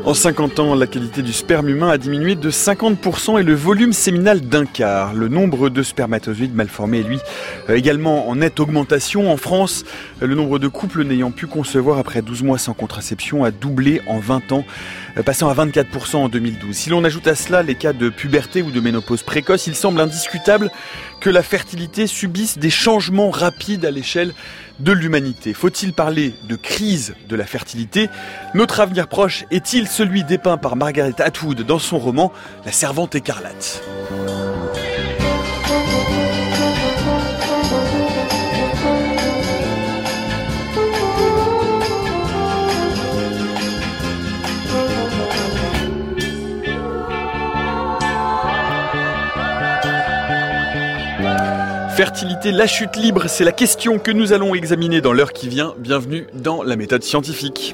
En 50 ans, la qualité du sperme humain a diminué de 50% et le volume séminal d'un quart. Le nombre de spermatozoïdes mal formés est lui également en nette augmentation. En France, le nombre de couples n'ayant pu concevoir après 12 mois sans contraception a doublé en 20 ans, passant à 24% en 2012. Si l'on ajoute à cela les cas de puberté ou de ménopause précoce, il semble indiscutable que la fertilité subisse des changements rapides à l'échelle de l'humanité. Faut-il parler de crise de la fertilité ? Notre avenir proche est-il celui dépeint par Margaret Atwood dans son roman La Servante écarlate ? Fertilité, la chute libre, c'est la question que nous allons examiner dans l'heure qui vient. Bienvenue dans la méthode scientifique.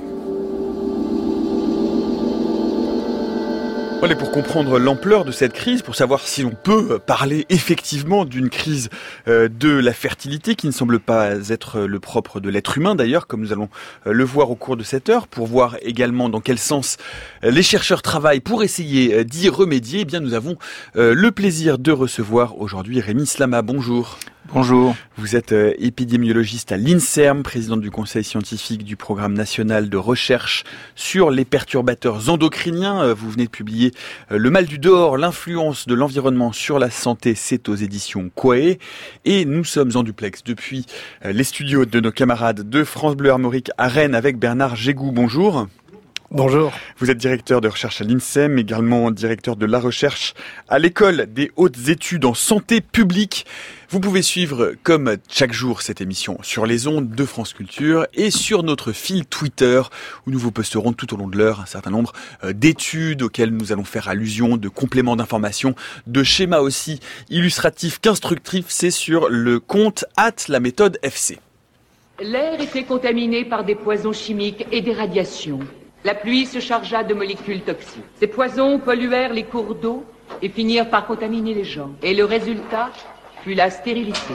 Voilà, pour comprendre l'ampleur de cette crise, pour savoir si on peut parler effectivement d'une crise de la fertilité qui ne semble pas être le propre de l'être humain d'ailleurs, comme nous allons le voir au cours de cette heure, pour voir également dans quel sens les chercheurs travaillent pour essayer d'y remédier, eh bien nous avons le plaisir de recevoir aujourd'hui Rémi Slama. Bonjour. Bonjour. Vous êtes épidémiologiste à l'INSERM, président du conseil scientifique du programme national de recherche sur les perturbateurs endocriniens. Vous venez de publier Le mal du dehors, l'influence de l'environnement sur la santé, c'est aux éditions Quae. Et nous sommes en duplex depuis les studios de nos camarades de France Bleu Armorique à Rennes avec Bernard Gégou. Bonjour. Bonjour. Vous êtes directeur de recherche à l'INSEM, également directeur de la recherche à l'école des hautes études en santé publique. Vous pouvez suivre comme chaque jour cette émission sur les ondes de France Culture et sur notre fil Twitter où nous vous posterons tout au long de l'heure un certain nombre d'études auxquelles nous allons faire allusion, de compléments d'informations, de schémas aussi illustratifs qu'instructifs. C'est sur le compte @laméthode_fc. L'air était contaminé par des poisons chimiques et des radiations. La pluie se chargea de molécules toxiques. Ces poisons polluèrent les cours d'eau et finirent par contaminer les gens. Et le résultat fut la stérilité.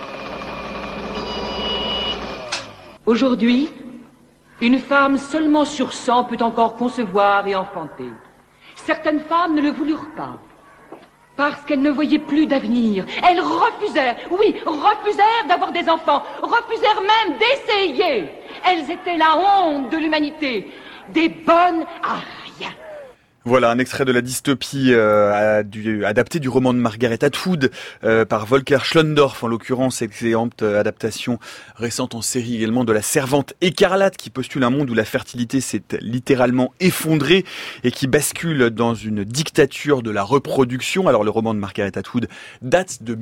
Aujourd'hui, une femme seulement sur 100 peut encore concevoir et enfanter. Certaines femmes ne le voulurent pas, parce qu'elles ne voyaient plus d'avenir. Elles refusèrent d'avoir des enfants, refusèrent même d'essayer. Elles étaient la honte de l'humanité. Des bonnes à rien. Voilà un extrait de la dystopie adapté du roman de Margaret Atwood par Volker Schlöndorff, en l'occurrence, excellente adaptation récente en série également de La Servante écarlate, qui postule un monde où la fertilité s'est littéralement effondrée et qui bascule dans une dictature de la reproduction. Alors le roman de Margaret Atwood date de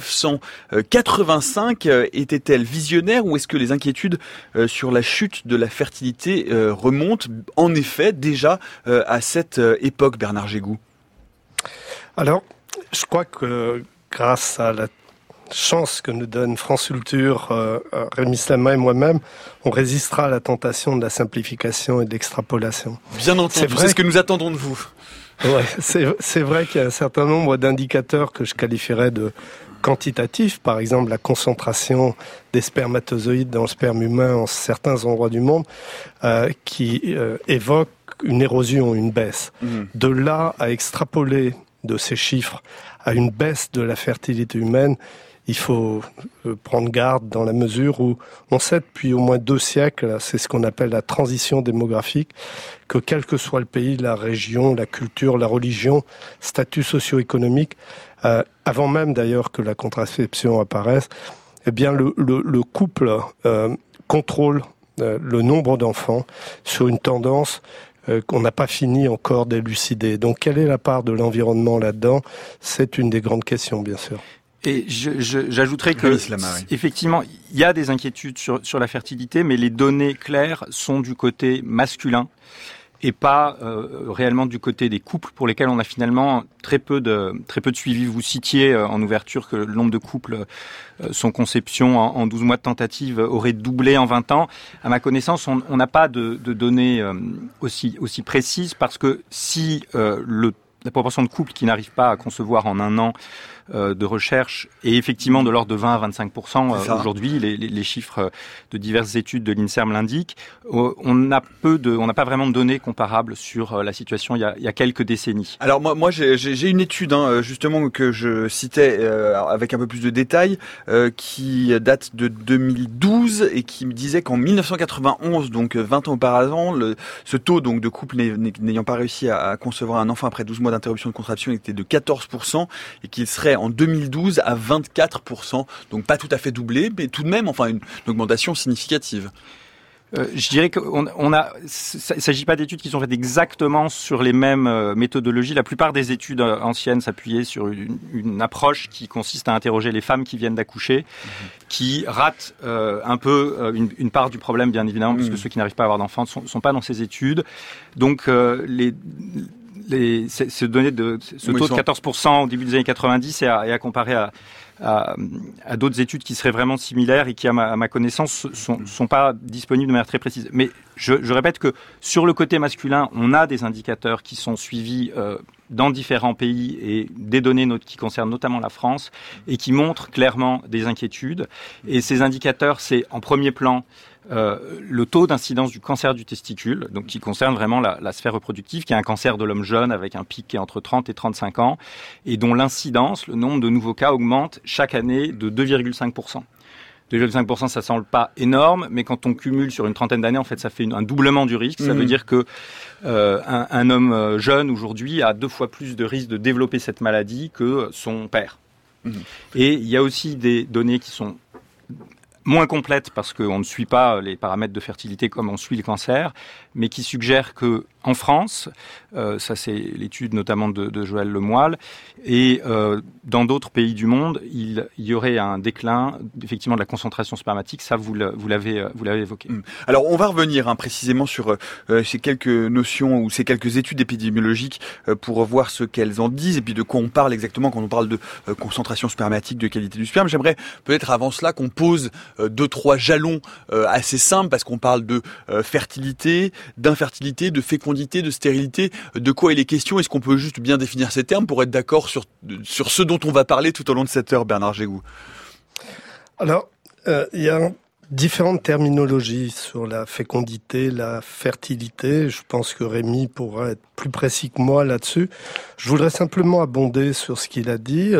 1985. Était-elle visionnaire ou est-ce que les inquiétudes sur la chute de la fertilité remontent en effet déjà à cette époque, Bernard Gégou? Alors, je crois que grâce à la chance que nous donne France Culture, Rémi Slama et moi-même, on résistera à la tentation de la simplification et de l'extrapolation. Bien entendu, c'est ce que nous attendons de vous. Ouais, c'est vrai qu'il y a un certain nombre d'indicateurs que je qualifierais de quantitatifs, par exemple la concentration des spermatozoïdes dans le sperme humain en certains endroits du monde, qui évoquent une érosion, une baisse. De là à extrapoler de ces chiffres à une baisse de la fertilité humaine, il faut prendre garde dans la mesure où on sait depuis au moins 2 siècles, c'est ce qu'on appelle la transition démographique, que quel que soit le pays, la région, la culture, la religion, statut socio-économique, avant même d'ailleurs que la contraception apparaisse, eh bien le couple contrôle le nombre d'enfants sur une tendance qu'on n'a pas fini encore d'élucider. Donc, quelle est la part de l'environnement là-dedans ? C'est une des grandes questions, bien sûr. Et j'ajouterais que, effectivement, il y a des inquiétudes sur la fertilité, mais les données claires sont du côté masculin et pas réellement du côté des couples pour lesquels on a finalement très peu de suivi. Vous citiez en ouverture que le nombre de couples sans conception en 12 mois de tentative aurait doublé en 20 ans. À ma connaissance, on n'a pas de données aussi précises, parce que si la proportion de couples qui n'arrivent pas à concevoir en un an de recherche est effectivement de l'ordre de 20 à 25% aujourd'hui. Les chiffres de diverses études de l'INSERM l'indiquent. On n'a pas vraiment de données comparables sur la situation il y a quelques décennies. Alors moi j'ai une étude justement que je citais avec un peu plus de détails qui date de 2012 et qui me disait qu'en 1991, donc 20 ans auparavant, ce taux donc de couples n'ayant pas réussi à concevoir un enfant après 12 mois d'interruption de contraception était de 14% et qu'il serait en 2012 à 24%. Donc pas tout à fait doublé, mais tout de même une augmentation significative. Je dirais il s'agit pas d'études qui sont faites exactement sur les mêmes méthodologies. La plupart des études anciennes s'appuyaient sur une approche qui consiste à interroger les femmes qui viennent d'accoucher, qui ratent un peu une part du problème, bien évidemment, puisque ceux qui n'arrivent pas à avoir d'enfants ne sont pas dans ces études. Donc ce taux de 14% au début des années 90 est à comparer à d'autres études qui seraient vraiment similaires et qui, à ma connaissance, sont pas disponibles de manière très précise. Mais je répète que sur le côté masculin, on a des indicateurs qui sont suivis dans différents pays et des données qui concernent notamment la France et qui montrent clairement des inquiétudes. Et ces indicateurs, c'est en premier plan le taux d'incidence du cancer du testicule, donc qui concerne vraiment la sphère reproductive, qui est un cancer de l'homme jeune avec un pic qui est entre 30 et 35 ans, et dont l'incidence, le nombre de nouveaux cas augmente chaque année de 2,5%. 2,5%, ça semble pas énorme, mais quand on cumule sur une trentaine d'années, en fait, ça fait un doublement du risque. Ça veut dire que un homme jeune aujourd'hui a 2 fois plus de risque de développer cette maladie que son père. Et il y a aussi des données qui sont moins complète parce qu'on ne suit pas les paramètres de fertilité comme on suit le cancer, mais qui suggère que en France, ça c'est l'étude notamment de Joël Lemoyle, et dans d'autres pays du monde, il y aurait un déclin effectivement de la concentration spermatique. Ça, vous l'avez évoqué. Alors on va revenir précisément sur ces quelques notions ou ces quelques études épidémiologiques pour voir ce qu'elles en disent et puis de quoi on parle exactement quand on parle de concentration spermatique, de qualité du sperme. J'aimerais peut-être avant cela qu'on pose 2-3 jalons assez simples parce qu'on parle de fertilité, d'infertilité, de fécondité, de stérilité. De quoi il est question? Est-ce qu'on peut juste bien définir ces termes pour être d'accord sur ce dont on va parler tout au long de cette heure, Bernard Gégou? Alors, il y a différentes terminologies sur la fécondité, la fertilité. Je pense que Rémi pourra être plus précis que moi là-dessus. Je voudrais simplement abonder sur ce qu'il a dit.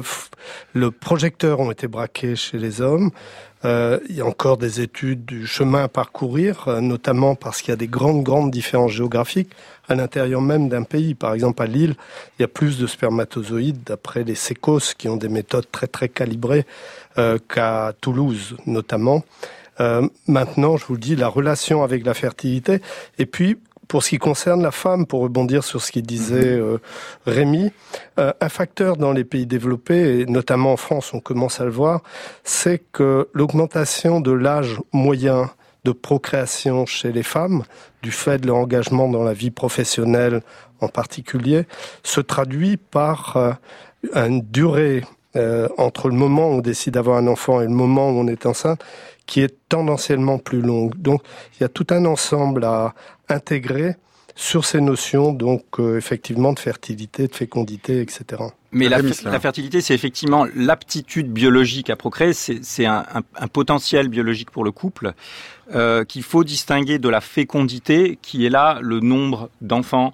Le projecteur ont été braqués chez les hommes. Il y a encore des études du chemin à parcourir, notamment parce qu'il y a des grandes différences géographiques à l'intérieur même d'un pays. Par exemple, à Lille, il y a plus de spermatozoïdes, d'après les sécos, qui ont des méthodes très calibrées, qu'à Toulouse, notamment. Maintenant, je vous le dis, la relation avec la fertilité. Et puis, pour ce qui concerne la femme, pour rebondir sur ce qu'il disait Rémi, un facteur dans les pays développés, et notamment en France, on commence à le voir, c'est que l'augmentation de l'âge moyen de procréation chez les femmes, du fait de leur engagement dans la vie professionnelle en particulier, se traduit par une durée entre le moment où on décide d'avoir un enfant et le moment où on est enceinte, qui est tendanciellement plus longue. Donc, il y a tout un ensemble à intégrer sur ces notions, donc effectivement de fertilité, de fécondité, etc. Mais la fertilité, c'est effectivement l'aptitude biologique à procréer, c'est un potentiel biologique pour le couple qu'il faut distinguer de la fécondité, qui est là le nombre d'enfants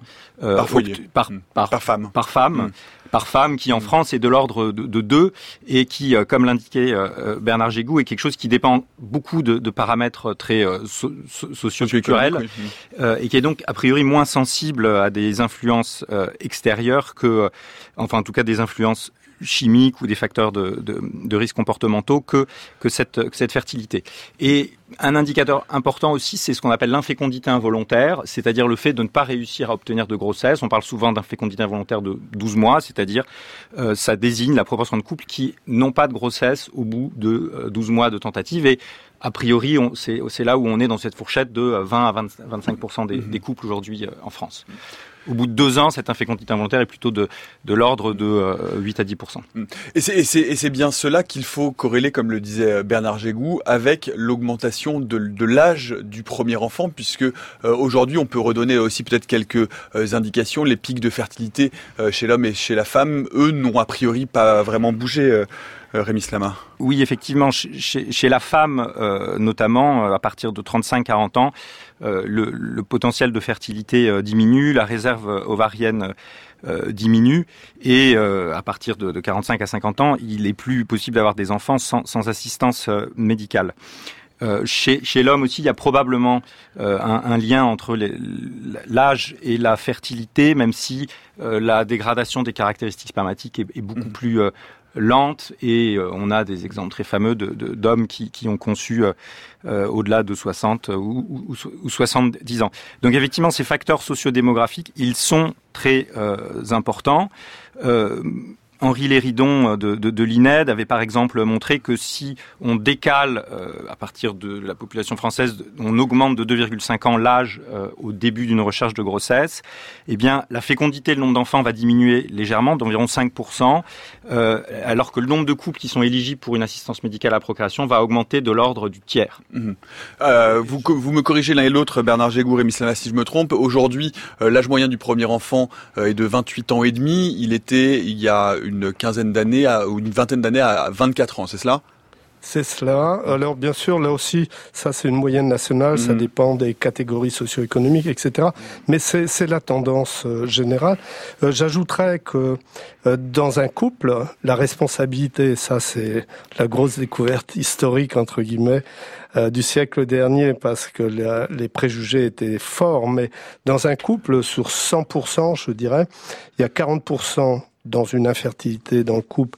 par femme, qui en France est de l'ordre de 2 et qui, comme l'indiquait Bernard Gégou, est quelque chose qui dépend beaucoup de paramètres très socio-culturels et qui est donc a priori moins sensible à des influences extérieures que, enfin en tout cas des influences chimiques ou des facteurs de risques comportementaux que cette fertilité. Et un indicateur important aussi, c'est ce qu'on appelle l'infécondité involontaire, c'est-à-dire le fait de ne pas réussir à obtenir de grossesse. On parle souvent d'infécondité involontaire de 12 mois, c'est-à-dire ça désigne la proportion de couples qui n'ont pas de grossesse au bout de 12 mois de tentative. Et a priori, c'est là où on est dans cette fourchette de 20 à 25% des couples aujourd'hui en France. au bout de 2 ans, cette infécondité involontaire est plutôt de l'ordre de 8 à 10%. Et c'est bien cela qu'il faut corréler, comme le disait Bernard Jégou, avec l'augmentation de l'âge du premier enfant, puisque aujourd'hui on peut redonner aussi peut-être quelques indications. Les pics de fertilité chez l'homme et chez la femme, eux, n'ont a priori pas vraiment bougé. Rémi Slama. Oui, effectivement, chez la femme, notamment, à partir de 35-40 ans, le potentiel de fertilité diminue, la réserve ovarienne diminue, et à partir de 45 à 50 ans, il est plus possible d'avoir des enfants sans assistance médicale. Chez l'homme aussi, il y a probablement un lien entre l'âge et la fertilité, même si la dégradation des caractéristiques spermatiques est beaucoup plus lente, et on a des exemples très fameux d'hommes qui ont conçu au-delà de 60 ou 70 ans. Donc effectivement, ces facteurs sociodémographiques, ils sont très importants. Henri Léridon de l'INED avait par exemple montré que si on décale à partir de la population française, on augmente de 2,5 ans l'âge au début d'une recherche de grossesse, eh bien la fécondité, le nombre d'enfants va diminuer légèrement d'environ 5%, alors que le nombre de couples qui sont éligibles pour une assistance médicale à la procréation va augmenter de l'ordre du tiers. Vous me corrigez l'un et l'autre, Bernard Jégou, Rémi Slama, si je me trompe. Aujourd'hui, l'âge moyen du premier enfant est de 28 ans et demi. Il était, il y a une quinzaine d'années ou une vingtaine d'années à 24 ans, c'est cela ? C'est cela. Alors bien sûr, là aussi, ça c'est une moyenne nationale, ça dépend des catégories socio-économiques, etc. Mais c'est la tendance générale. J'ajouterais que dans un couple, la responsabilité, ça c'est la grosse découverte historique, entre guillemets, du siècle dernier, parce que les préjugés étaient forts, mais dans un couple, sur 100%, je dirais, il y a 40% dans une infertilité dans le couple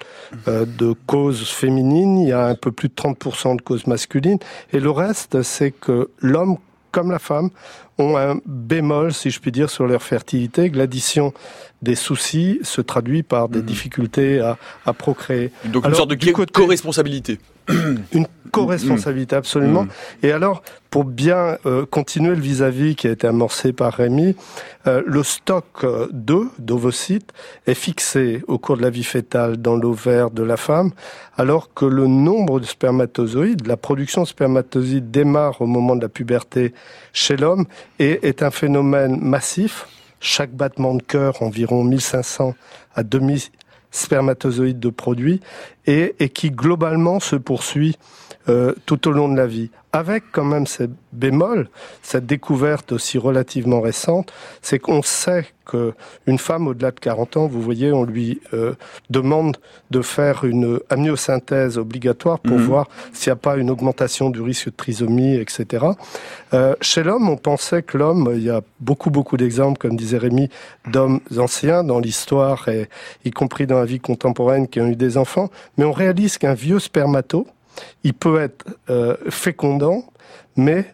de causes féminines, il y a un peu plus de 30% de causes masculines, et le reste, c'est que l'homme comme la femme ont un bémol, si je puis dire, sur leur fertilité, que l'addition des soucis se traduit par des difficultés à procréer. Donc une sorte de co-responsabilité. Une co-responsabilité, absolument. Et alors, pour bien continuer le vis-à-vis qui a été amorcé par Rémi, le stock d'ovocytes est fixé au cours de la vie fétale dans l'ovaire de la femme, alors que le nombre de spermatozoïdes, la production de spermatozoïdes démarre au moment de la puberté chez l'homme et est un phénomène massif. Chaque battement de cœur, environ 1500 à 2000 spermatozoïdes de produits, et qui globalement se poursuit tout au long de la vie. Avec quand même ces bémols, cette découverte aussi relativement récente, c'est qu'on sait qu'une femme au-delà de 40 ans, vous voyez, on lui demande de faire une amniosynthèse obligatoire pour voir s'il n'y a pas une augmentation du risque de trisomie, etc. Chez l'homme, on pensait que l'homme, il y a beaucoup d'exemples, comme disait Rémi, d'hommes anciens dans l'histoire, et y compris dans la vie contemporaine, qui ont eu des enfants, mais on réalise qu'un vieux spermato, il peut être fécondant, mais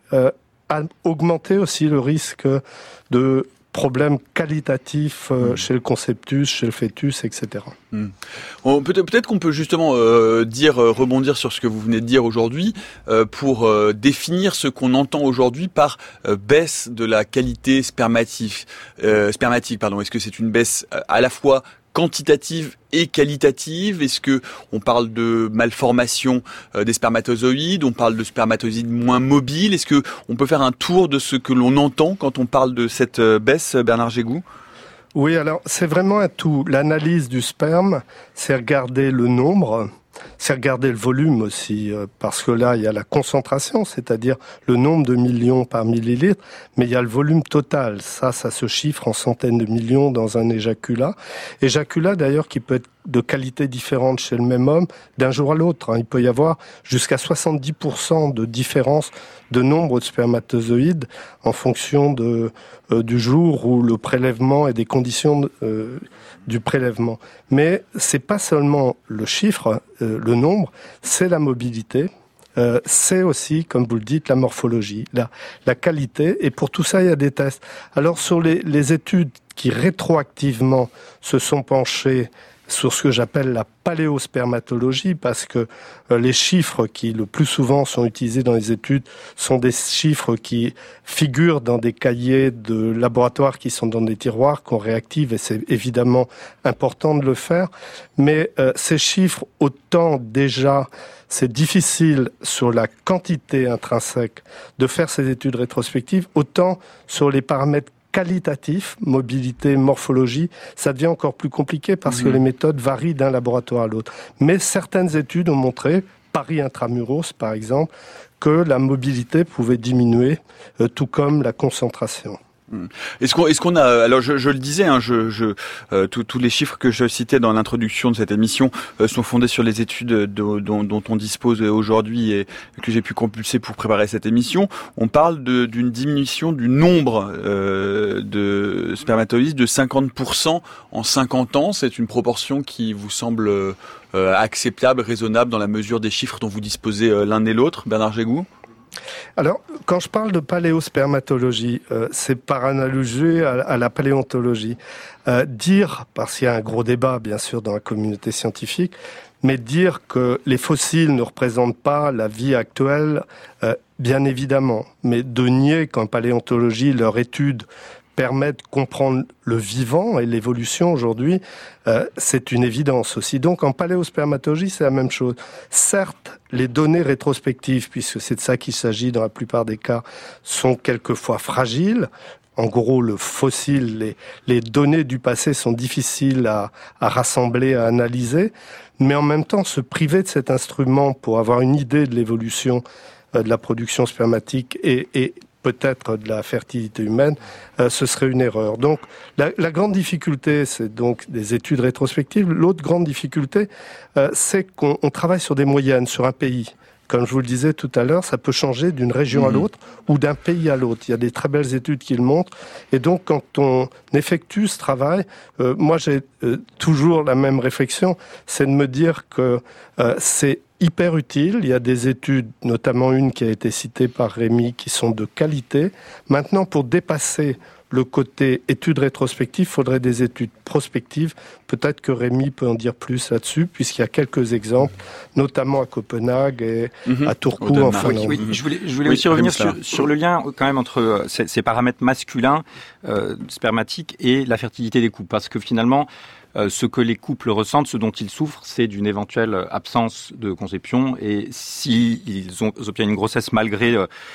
augmenter aussi le risque de problèmes qualitatifs chez le conceptus, chez le fœtus, etc. Peut-être qu'on peut justement rebondir sur ce que vous venez de dire aujourd'hui pour définir ce qu'on entend aujourd'hui par baisse de la qualité spermatique. Est-ce que c'est une baisse à la fois quantitative et qualitative? Est-ce que on parle de malformation des spermatozoïdes? On parle de spermatozoïdes moins mobiles? Est-ce que on peut faire un tour de ce que l'on entend quand on parle de cette baisse, Bernard Jégou? Oui, alors c'est vraiment un tout. L'analyse du sperme, c'est regarder le nombre, c'est regarder le volume aussi, parce que là, il y a la concentration, c'est-à-dire le nombre de millions par millilitre, mais il y a le volume total. Ça se chiffre en centaines de millions dans un éjaculat. Éjaculat, d'ailleurs, qui peut être de qualité différente chez le même homme d'un jour à l'autre. Il peut y avoir jusqu'à 70% de différence de nombre de spermatozoïdes en fonction du jour où le prélèvement et des conditions du prélèvement. Mais c'est pas seulement le chiffre, le nombre, c'est la mobilité. C'est aussi, comme vous le dites, la morphologie, la qualité. Et pour tout ça, il y a des tests. Alors, sur les études qui rétroactivement se sont penchées sur ce que j'appelle la paléospermatologie, parce que les chiffres qui le plus souvent sont utilisés dans les études sont des chiffres qui figurent dans des cahiers de laboratoire qui sont dans des tiroirs qu'on réactive, et c'est évidemment important de le faire. Mais ces chiffres, autant déjà c'est difficile sur la quantité intrinsèque de faire ces études rétrospectives, autant sur les paramètres qualitatifs, mobilité, morphologie, ça devient encore plus compliqué parce que les méthodes varient d'un laboratoire à l'autre. Mais certaines études ont montré, Paris Intramuros par exemple, que la mobilité pouvait diminuer, tout comme la concentration. Est-ce qu'on a, alors je le disais, hein, tous les chiffres que je citais dans l'introduction de cette émission sont fondés sur les études dont on dispose aujourd'hui et que j'ai pu compulser pour préparer cette émission. On parle d'une diminution du nombre de spermatozoïdes de 50% en 50 ans. C'est une proportion qui vous semble acceptable, raisonnable dans la mesure des chiffres dont vous disposez l'un et l'autre, Bernard Gégou? Alors, quand je parle de paléospermatologie, c'est par analogie à la paléontologie. Dire, parce qu'il y a un gros débat, bien sûr, dans la communauté scientifique, mais dire que les fossiles ne représentent pas la vie actuelle, bien évidemment. Mais de nier qu'en paléontologie, leur étude permet de comprendre le vivant et l'évolution aujourd'hui, c'est une évidence aussi. Donc en paléospermatologie, c'est la même chose. Certes, les données rétrospectives, puisque c'est de ça qu'il s'agit dans la plupart des cas, sont quelquefois fragiles. En gros, le fossile, les données du passé sont difficiles à rassembler, à analyser, mais en même temps, se priver de cet instrument pour avoir une idée de l'évolution de la production spermatique et peut-être de la fertilité humaine, ce serait une erreur. Donc, la grande difficulté, c'est donc des études rétrospectives. L'autre grande difficulté, c'est qu'on travaille sur des moyennes, sur un pays. Comme je vous le disais tout à l'heure, ça peut changer d'une région à l'autre ou d'un pays à l'autre. Il y a des très belles études qui le montrent. Et donc, quand on effectue ce travail, moi, j'ai toujours la même réflexion, c'est de me dire que c'est hyper utile. Il y a des études, notamment une qui a été citée par Rémi, qui sont de qualité. Maintenant, pour dépasser le côté études rétrospectives, il faudrait des études prospectives. Peut-être que Rémi peut en dire plus là-dessus, puisqu'il y a quelques exemples, notamment à Copenhague et à Turku en Finlande. Oui, je voulais aussi revenir sur le lien quand même entre ces paramètres masculins spermatiques et la fertilité des couples, parce que finalement, ce que les couples ressentent, ce dont ils souffrent, c'est d'une éventuelle absence de conception. Et s'ils obtiennent une grossesse malgré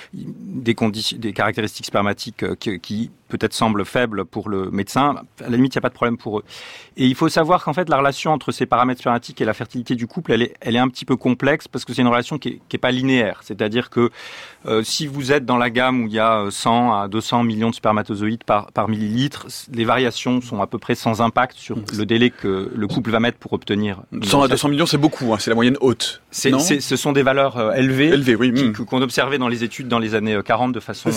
des caractéristiques spermatiques qui peut-être semblent faibles pour le médecin, à la limite, il n'y a pas de problème pour eux. Et il faut savoir qu'en fait, la relation entre ces paramètres spermatiques et la fertilité du couple, elle est un petit peu complexe parce que c'est une relation qui est pas linéaire. C'est-à-dire que si vous êtes dans la gamme où il y a 100 à 200 millions de spermatozoïdes par millilitre, les variations sont à peu près sans impact sur le délai que le couple va mettre pour obtenir. 100 à 200 millions, c'est beaucoup, hein, c'est la moyenne haute. Ce sont des valeurs élevées oui. qu'on observait dans les études dans les années 40 de façon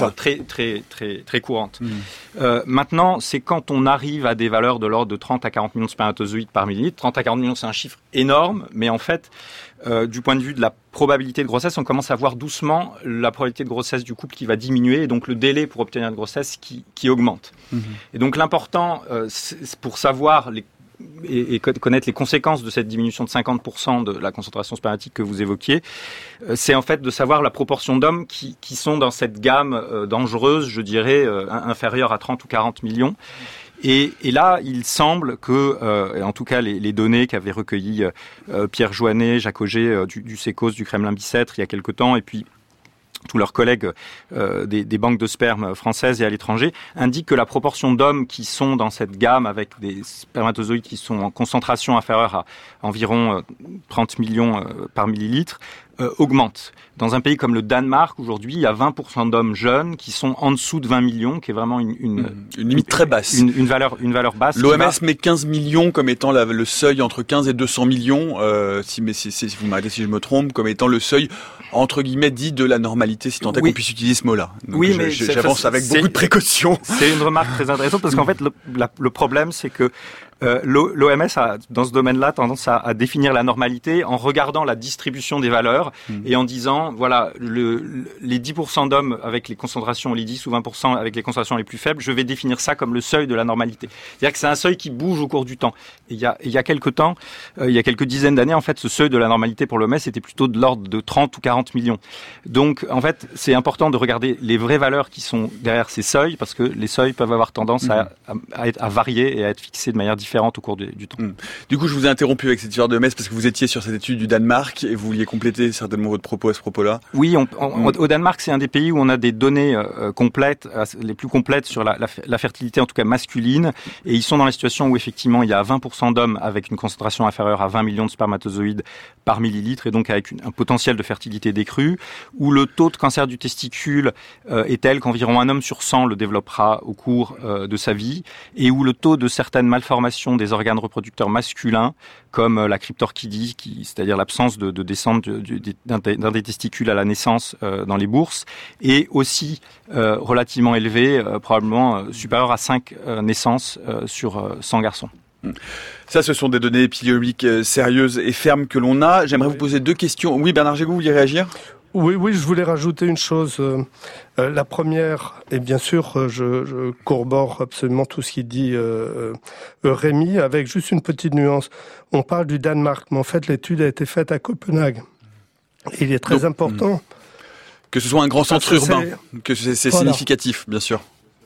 très courante. Maintenant, c'est quand on arrive à des valeurs de l'ordre de 30 à 40 millions de spermatozoïdes par millilitre. 30 à 40 millions, c'est un chiffre énorme, mais en fait, du point de vue de la probabilité de grossesse, on commence à voir doucement la probabilité de grossesse du couple qui va diminuer et donc le délai pour obtenir une grossesse qui augmente. Et donc l'important, c'est pour savoir et connaître les conséquences de cette diminution de 50% de la concentration spermatique que vous évoquiez, c'est en fait de savoir la proportion d'hommes qui sont dans cette gamme dangereuse, je dirais, inférieure à 30 ou 40 millions. Et là, il semble que, en tout cas, les données qu'avaient recueillies Pierre Joannet, Jacques Auger du Sécos, du Kremlin-Bicêtre, il y a quelque temps, et puis tous leurs collègues des banques de sperme françaises et à l'étranger, indiquent que la proportion d'hommes qui sont dans cette gamme avec des spermatozoïdes qui sont en concentration inférieure à environ 30 millions par millilitre augmente. Dans un pays comme le Danemark, aujourd'hui, il y a 20% d'hommes jeunes qui sont en dessous de 20 millions, qui est vraiment une limite très basse. Une valeur basse. L'OMS met 15 millions comme étant le seuil entre 15 et 200 millions, si vous m'arrêtez si je me trompe, comme étant le seuil, entre guillemets, dit de la normalité, si tant est qu'on puisse utiliser ce mot-là. Donc mais j'avance avec beaucoup de précautions. C'est une remarque très intéressante parce qu'en fait, le problème, c'est que L'OMS a, dans ce domaine-là, tendance à définir la normalité en regardant la distribution des valeurs et en disant, voilà, les 10% d'hommes avec les concentrations, les 10 ou 20% avec les concentrations les plus faibles, je vais définir ça comme le seuil de la normalité. C'est-à-dire que c'est un seuil qui bouge au cours du temps. Et il y a quelques temps, il y a quelques dizaines d'années, en fait, ce seuil de la normalité pour l'OMS était plutôt de l'ordre de 30 ou 40 millions. Donc, en fait, c'est important de regarder les vraies valeurs qui sont derrière ces seuils, parce que les seuils peuvent avoir tendance à varier et à être fixés de manière différente au cours du temps. Du coup, je vous ai interrompu avec cette histoire de MES parce que vous étiez sur cette étude du Danemark et vous vouliez compléter certainement votre propos à ce propos-là. Oui, au Danemark, c'est un des pays où on a des données complètes, les plus complètes sur la fertilité, en tout cas masculine, et ils sont dans la situation où effectivement il y a 20% d'hommes avec une concentration inférieure à 20 millions de spermatozoïdes par millilitre et donc avec un potentiel de fertilité décru, où le taux de cancer du testicule est tel qu'environ un homme sur 100 le développera au cours de sa vie, et où le taux de certaines malformations des organes reproducteurs masculins, comme la cryptorchidie, c'est-à-dire l'absence de descente d'un des testicules à la naissance dans les bourses, est aussi relativement élevé, probablement supérieur à 5 naissances sur 100 garçons. Ça, ce sont des données épidémiologiques sérieuses et fermes que l'on a. J'aimerais vous poser 2 questions. Oui, Bernard Gégou, vous vouliez réagir ? Oui, je voulais rajouter une chose. La première, et bien sûr, je corrobore absolument tout ce qu'il dit Rémi, avec juste une petite nuance. On parle du Danemark, mais en fait, l'étude a été faite à Copenhague. Il est très important. Que ce soit un grand centre urbain, que c'est significatif, bien sûr.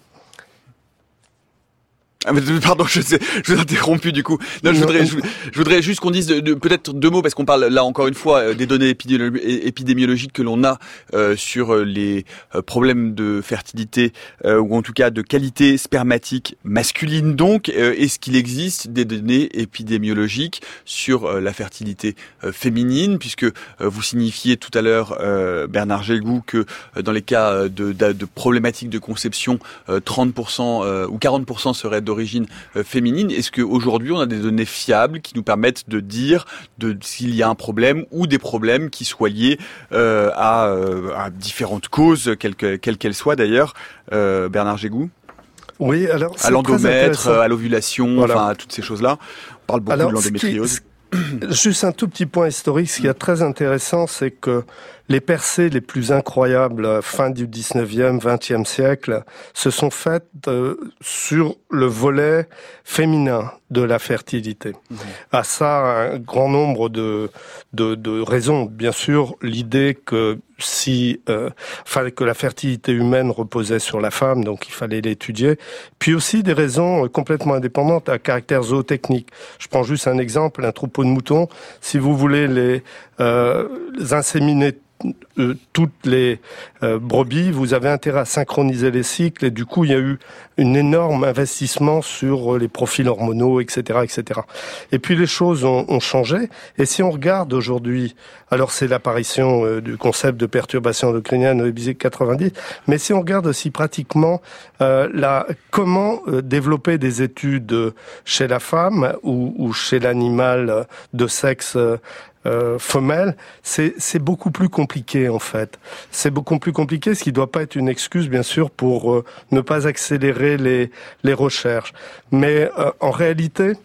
Pardon, je vous ai interrompu du coup. Non, je voudrais juste qu'on dise peut-être 2 mots parce qu'on parle là encore une fois des données épidémiologiques que l'on a sur les problèmes de fertilité ou en tout cas de qualité spermatique masculine. Donc, est-ce qu'il existe des données épidémiologiques sur la fertilité féminine, puisque vous signifiez tout à l'heure Bernard Gégou que dans les cas de problématiques de conception 30% ou 40% seraient d'origine féminine. Est-ce qu'aujourd'hui, on a des données fiables qui nous permettent de dire s'il y a un problème ou des problèmes qui soient liés à différentes causes, quelles qu'elles soient d'ailleurs, Bernard Gégou ? Oui, alors à l'endomètre, à l'ovulation, voilà. Enfin à toutes ces choses-là. On parle beaucoup de l'endométriose. Juste un tout petit point historique, ce qui est très intéressant, c'est que les percées les plus incroyables, fin du 19e, 20e siècle, se sont faites sur le volet féminin de la fertilité. À ça, un grand nombre de raisons. Bien sûr, l'idée que que la fertilité humaine reposait sur la femme, donc il fallait l'étudier. Puis aussi des raisons complètement indépendantes à caractère zootechnique. Je prends juste un exemple, un troupeau de moutons. Si vous voulez les inséminer toutes les brebis, vous avez intérêt à synchroniser les cycles et du coup il y a eu un énorme investissement sur les profils hormonaux, etc., etc. Et puis les choses ont changé. Et si on regarde aujourd'hui, alors c'est l'apparition du concept de perturbation endocrinienne au début 90, mais si on regarde aussi pratiquement comment développer des études chez la femme ou chez l'animal de sexe femelle, c'est beaucoup plus compliqué en fait. C'est beaucoup plus compliqué, ce qui ne doit pas être une excuse bien sûr pour ne pas accélérer les recherches. Mais en réalité,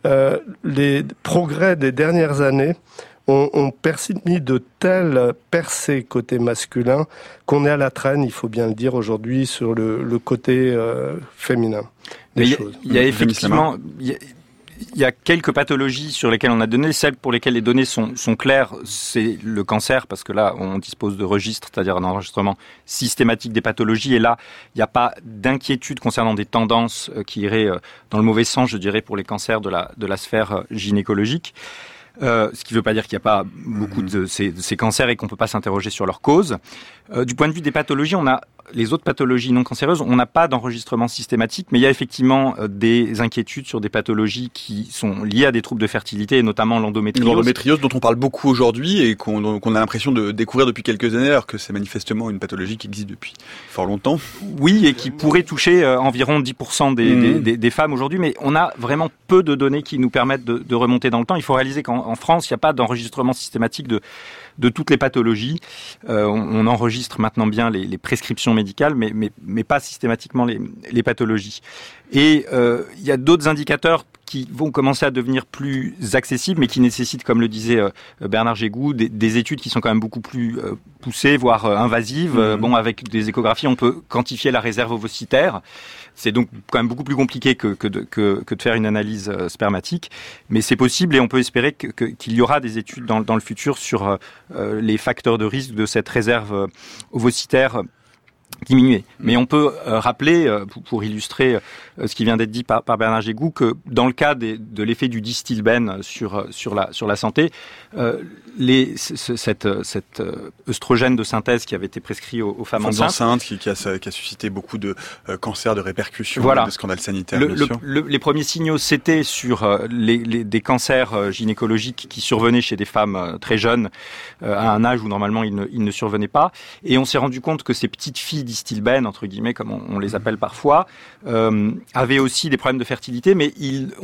les progrès des dernières années ont permis de telles percées côté masculin qu'on est à la traîne, il faut bien le dire aujourd'hui, sur le côté féminin des choses. Il y a effectivement... Il y a quelques pathologies sur lesquelles on a donné. Celles pour lesquelles les données sont claires, c'est le cancer, parce que là, on dispose de registres, c'est-à-dire un enregistrement systématique des pathologies. Et là, il n'y a pas d'inquiétude concernant des tendances qui iraient dans le mauvais sens, je dirais, pour les cancers de la sphère gynécologique. Ce qui ne veut pas dire qu'il n'y a pas beaucoup de ces cancers et qu'on ne peut pas s'interroger sur leurs causes. Du point de vue des pathologies, on a les autres pathologies non cancéreuses, on n'a pas d'enregistrement systématique, mais il y a effectivement des inquiétudes sur des pathologies qui sont liées à des troubles de fertilité, et notamment l'endométriose. L'endométriose dont on parle beaucoup aujourd'hui et qu'on a l'impression de découvrir depuis quelques années, alors que c'est manifestement une pathologie qui existe depuis fort longtemps. Oui, et qui pourrait toucher environ 10% des femmes aujourd'hui, mais on a vraiment peu de données qui nous permettent de remonter dans le temps. Il faut réaliser qu'en France, il n'y a pas d'enregistrement systématique de toutes les pathologies. On enregistre maintenant bien les prescriptions médicales, mais pas systématiquement les pathologies. Et il y a d'autres indicateurs qui vont commencer à devenir plus accessibles, mais qui nécessitent, comme le disait Bernard Gégou, des études qui sont quand même beaucoup plus poussées, voire invasives. Bon, avec des échographies, on peut quantifier la réserve ovocitaire. C'est donc quand même beaucoup plus compliqué que de faire une analyse spermatique, mais c'est possible et on peut espérer qu'il y aura des études dans le futur sur les facteurs de risque de cette réserve ovocitaire diminuer. Mais on peut rappeler, pour illustrer ce qui vient d'être dit par Bernard Gégou, que dans le cas de l'effet du distilbène sur la santé, cet œstrogène de synthèse qui avait été prescrit aux femmes enceintes, qui a suscité beaucoup de cancers, de répercussions, voilà, de scandales sanitaires. Les premiers signaux, c'était sur des cancers gynécologiques qui survenaient chez des femmes très jeunes, à un âge où normalement ils ne survenaient pas. Et on s'est rendu compte que ces petites filles distilbènes, entre guillemets, comme on les appelle parfois, avaient aussi des problèmes de fertilité, mais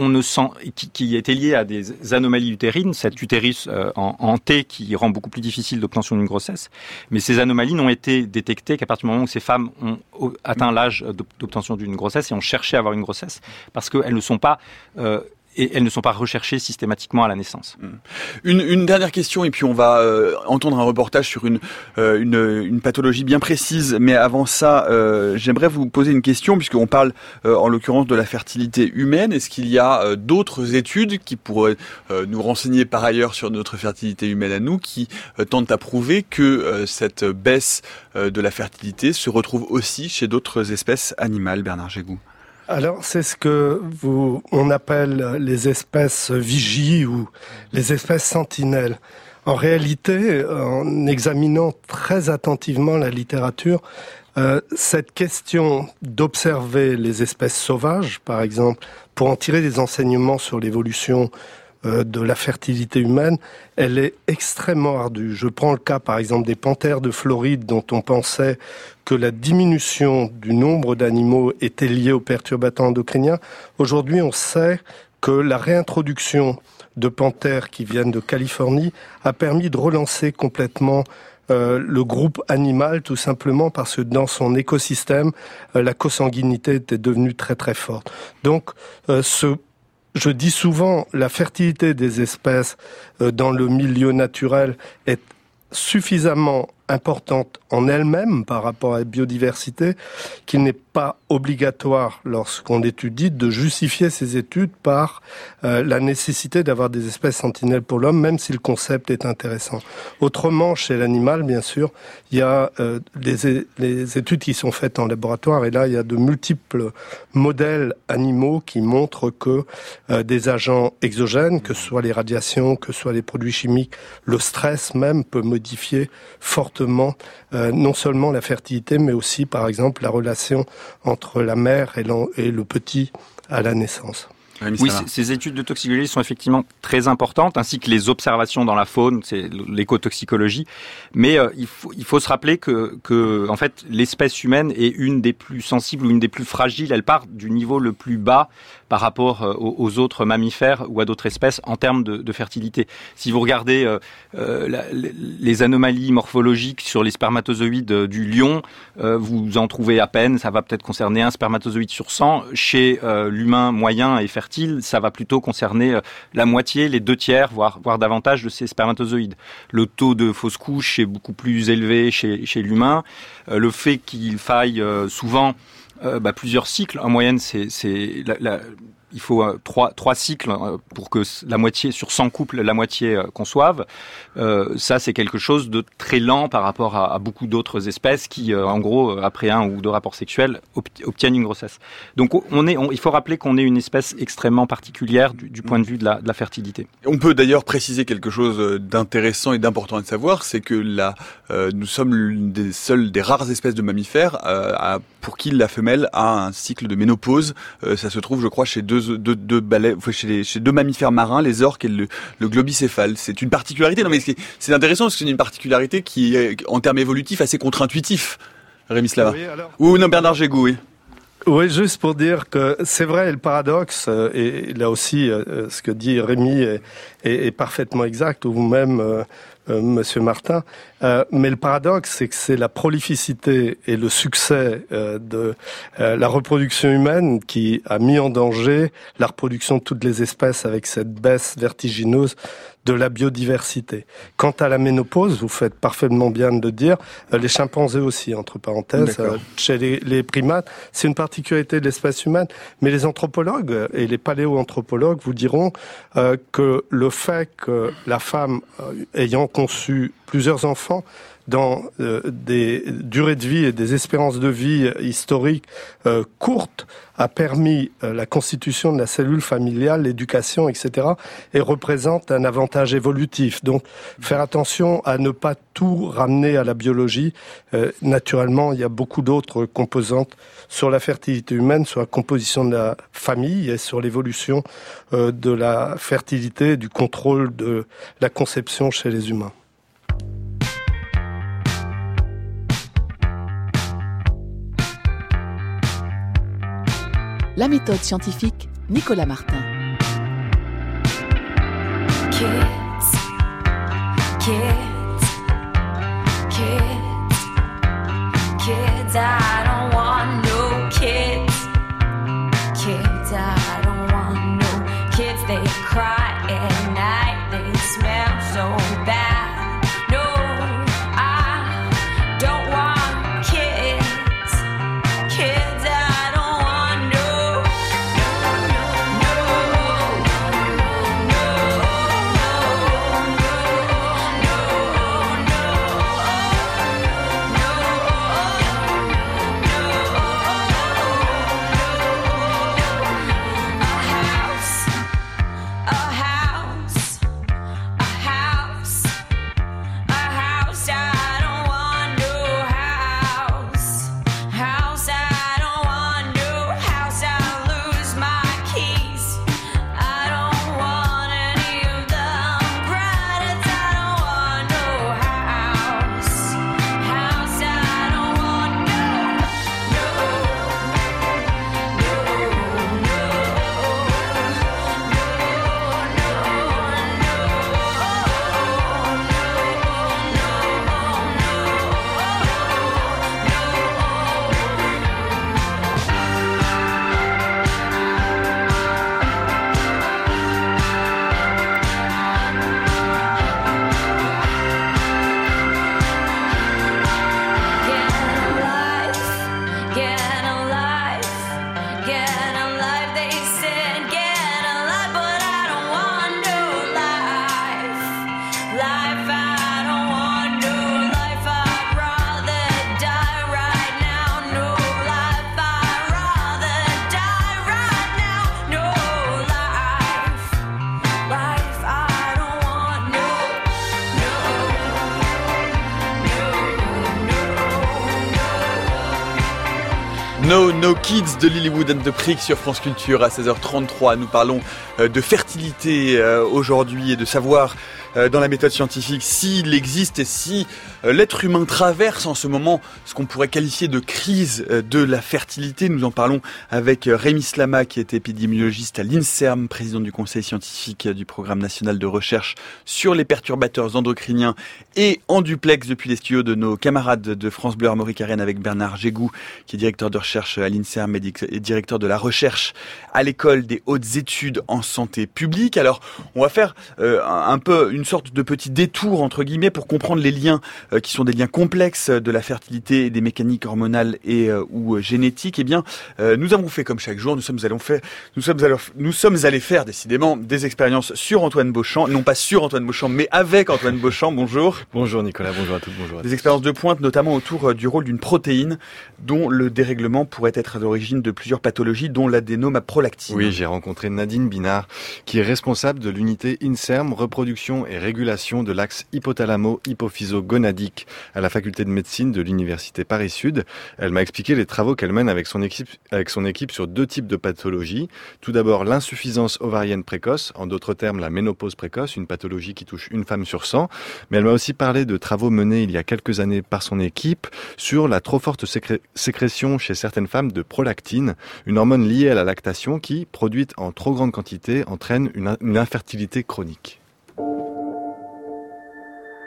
qui étaient liés à des anomalies utérines, cet utérus en T qui rend beaucoup plus difficile l'obtention d'une grossesse. Mais ces anomalies n'ont été détectées qu'à partir du moment où ces femmes ont atteint l'âge d'obtention d'une grossesse et ont cherché à avoir une grossesse, parce qu'elles ne sont pas recherchées systématiquement à la naissance. Une dernière question, et puis on va entendre un reportage sur une pathologie bien précise. Mais avant ça, j'aimerais vous poser une question, puisqu'on parle en l'occurrence de la fertilité humaine. Est-ce qu'il y a d'autres études qui pourraient nous renseigner par ailleurs sur notre fertilité humaine à nous, qui tentent à prouver que cette baisse de la fertilité se retrouve aussi chez d'autres espèces animales, Bernard Gégou? Alors, c'est ce que on appelle les espèces vigies ou les espèces sentinelles. En réalité, en examinant très attentivement la littérature, cette question d'observer les espèces sauvages, par exemple, pour en tirer des enseignements sur l'évolution de la fertilité humaine, elle est extrêmement ardue. Je prends le cas, par exemple, des panthères de Floride, dont on pensait que la diminution du nombre d'animaux était liée aux perturbateurs endocriniens. Aujourd'hui, on sait que la réintroduction de panthères qui viennent de Californie a permis de relancer complètement le groupe animal, tout simplement parce que dans son écosystème, la consanguinité était devenue très très forte. Donc, je dis souvent, la fertilité des espèces dans le milieu naturel est suffisamment importante en elle-même par rapport à la biodiversité qu'il n'est pas obligatoire, lorsqu'on étudie, de justifier ces études par la nécessité d'avoir des espèces sentinelles pour l'homme, même si le concept est intéressant. Autrement, chez l'animal, bien sûr, il y a les études qui sont faites en laboratoire, et là, il y a de multiples modèles animaux qui montrent que des agents exogènes, que ce soit les radiations, que ce soit les produits chimiques, le stress même peut modifier fortement non seulement la fertilité, mais aussi, par exemple, la relation entre la mère et le petit à la naissance. Oui, ces études de toxicologie sont effectivement très importantes, ainsi que les observations dans la faune, c'est l'écotoxicologie. Mais il faut se rappeler que en fait, l'espèce humaine est une des plus sensibles ou une des plus fragiles. Elle part du niveau le plus bas par rapport aux autres mammifères ou à d'autres espèces en termes de fertilité. Si vous regardez les anomalies morphologiques sur les spermatozoïdes du lion, vous en trouvez à peine. Ça va peut-être concerner un spermatozoïde sur 100. Chez l'humain moyen et fertile, ça va plutôt concerner la moitié, les 2/3, voire davantage de ces spermatozoïdes. Le taux de fausse couche est beaucoup plus élevé chez l'humain. Le fait qu'il faille souvent plusieurs cycles, en moyenne, il faut 3 cycles pour que la moitié, sur 100 couples, la moitié conçoivent. Ça, c'est quelque chose de très lent par rapport à beaucoup d'autres espèces qui, en gros, après 1 ou 2 rapports sexuels, obtiennent une grossesse. Donc, il faut rappeler qu'on est une espèce extrêmement particulière du point de vue de la fertilité. On peut d'ailleurs préciser quelque chose d'intéressant et d'important à savoir, c'est que nous sommes l'une des rares espèces de mammifères pour qui la femelle a un cycle de ménopause. Ça se trouve, je crois, chez deux mammifères marins, les orques et le globicéphale. C'est une particularité. Non, mais c'est intéressant parce que c'est une particularité qui est, en termes évolutifs, assez contre-intuitif. Rémi Slava. Oui, ou non, Bernard Gégou, oui. Oui, juste pour dire que c'est vrai, le paradoxe, et là aussi, ce que dit Rémi est parfaitement exact, ou vous-même, Monsieur Martin. Mais le paradoxe, c'est que c'est la prolificité et le succès de la reproduction humaine qui a mis en danger la reproduction de toutes les espèces avec cette baisse vertigineuse de la biodiversité. Quant à la ménopause, vous faites parfaitement bien de le dire, les chimpanzés aussi, entre parenthèses, chez les primates, c'est une particularité de l'espèce humaine, mais les anthropologues et les paléoanthropologues vous diront que le fait que la femme ayant conçu plusieurs enfants dans des durées de vie et des espérances de vie historiques courtes a permis la constitution de la cellule familiale, l'éducation, etc. et représente un avantage évolutif. Donc, faire attention à ne pas tout ramener à la biologie. Naturellement, il y a beaucoup d'autres composantes sur la fertilité humaine, sur la composition de la famille et sur l'évolution de la fertilité, du contrôle de la conception chez les humains. La méthode scientifique, Nicolas Martin. Kids, I don't want no kids. Kids, I don't want no kids. They cry at night, they smell so bad. No Kids de Lilywood and the Prick sur France Culture à 16h33. Nous parlons de fertilité aujourd'hui et de savoir dans la méthode scientifique s'il existe et si l'être humain traverse en ce moment ce qu'on pourrait qualifier de crise de la fertilité. Nous en parlons avec Rémi Slama qui est épidémiologiste à l'INSERM, président du conseil scientifique du programme national de recherche sur les perturbateurs endocriniens, et en duplex depuis les studios de nos camarades de France Bleu Armorique-Arenne avec Bernard Gégou qui est directeur de recherche à l'INSERM et directeur de la recherche à l'école des hautes études en santé publique. Alors on va faire un peu une sorte de petit détour entre guillemets pour comprendre les liens qui sont des liens complexes de la fertilité et des mécaniques hormonales et ou génétiques. Eh bien, nous avons fait comme chaque jour, nous sommes allés faire décidément des expériences sur Antoine Beauchamp, non pas sur Antoine Beauchamp, mais avec Antoine Beauchamp. Bonjour. Bonjour Nicolas, bonjour à toutes, bonjour à tous. Des expériences de pointe, notamment autour du rôle d'une protéine dont le dérèglement pourrait être à l'origine de plusieurs pathologies, dont l'adénomaprolactine. Oui, j'ai rencontré Nadine Binard, qui est responsable de l'unité INSERM, reproduction et régulation de l'axe hypothalamo-hypophyso-gonadique à la faculté de médecine de l'université Paris-Sud. Elle m'a expliqué les travaux qu'elle mène avec son équipe sur deux types de pathologies. Tout d'abord, l'insuffisance ovarienne précoce, en d'autres termes la ménopause précoce, une pathologie qui touche une femme sur 100. Mais elle m'a aussi parlé de travaux menés il y a quelques années par son équipe sur la trop forte sécrétion chez certaines femmes de prolactine, une hormone liée à la lactation qui, produite en trop grande quantité, entraîne une infertilité chronique.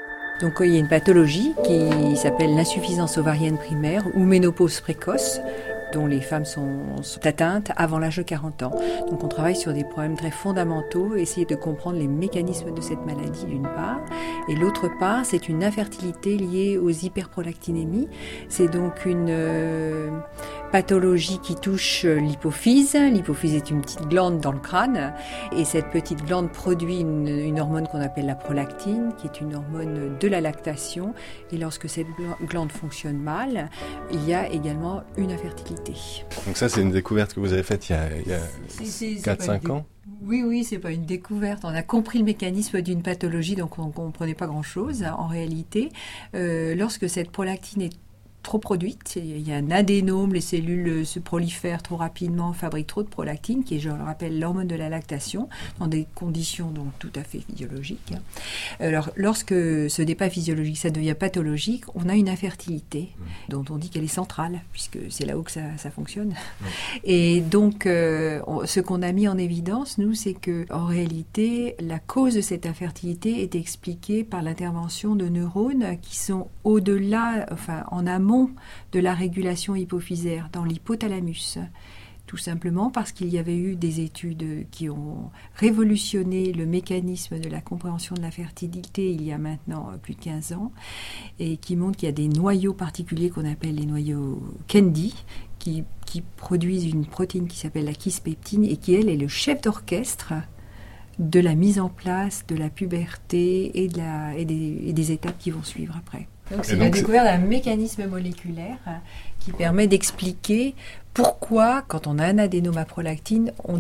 Donc il y a une pathologie qui s'appelle l'insuffisance ovarienne primaire ou ménopause précoce, dont les femmes sont atteintes avant l'âge de 40 ans. Donc on travaille sur des problèmes très fondamentaux, essayer de comprendre les mécanismes de cette maladie d'une part, et l'autre part, c'est une infertilité liée aux hyperprolactinémies. C'est donc une pathologie qui touche l'hypophyse. L'hypophyse est une petite glande dans le crâne, et cette petite glande produit une hormone qu'on appelle la prolactine, qui est une hormone de la lactation, et lorsque cette glande fonctionne mal, il y a également une infertilité. Donc ça, c'est une découverte que vous avez faite il y a 4-5 ans ? Oui, c'est pas une découverte. On a compris le mécanisme d'une pathologie, donc on ne comprenait pas grand-chose en réalité. Lorsque cette prolactine est trop produite, il y a un adénome, les cellules se prolifèrent trop rapidement, fabriquent trop de prolactine, qui est, je le rappelle, l'hormone de la lactation, dans des conditions donc tout à fait physiologiques. Alors, lorsque ce n'est pas physiologique, ça devient pathologique, on a une infertilité, dont on dit qu'elle est centrale, puisque c'est là où que ça fonctionne. Et donc, ce qu'on a mis en évidence, nous, c'est que en réalité, la cause de cette infertilité est expliquée par l'intervention de neurones qui sont au-delà, enfin, en amont de la régulation hypophysaire, dans l'hypothalamus. Tout simplement parce qu'il y avait eu des études qui ont révolutionné le mécanisme de la compréhension de la fertilité il y a maintenant plus de 15 ans, et qui montrent qu'il y a des noyaux particuliers qu'on appelle les noyaux KNDy, qui produisent une protéine qui s'appelle la kispeptine, et qui, elle, est le chef d'orchestre de la mise en place de la puberté et des étapes qui vont suivre après. Donc c'est la découverte d'un mécanisme moléculaire qui permet d'expliquer pourquoi, quand on a un adénome à prolactine, on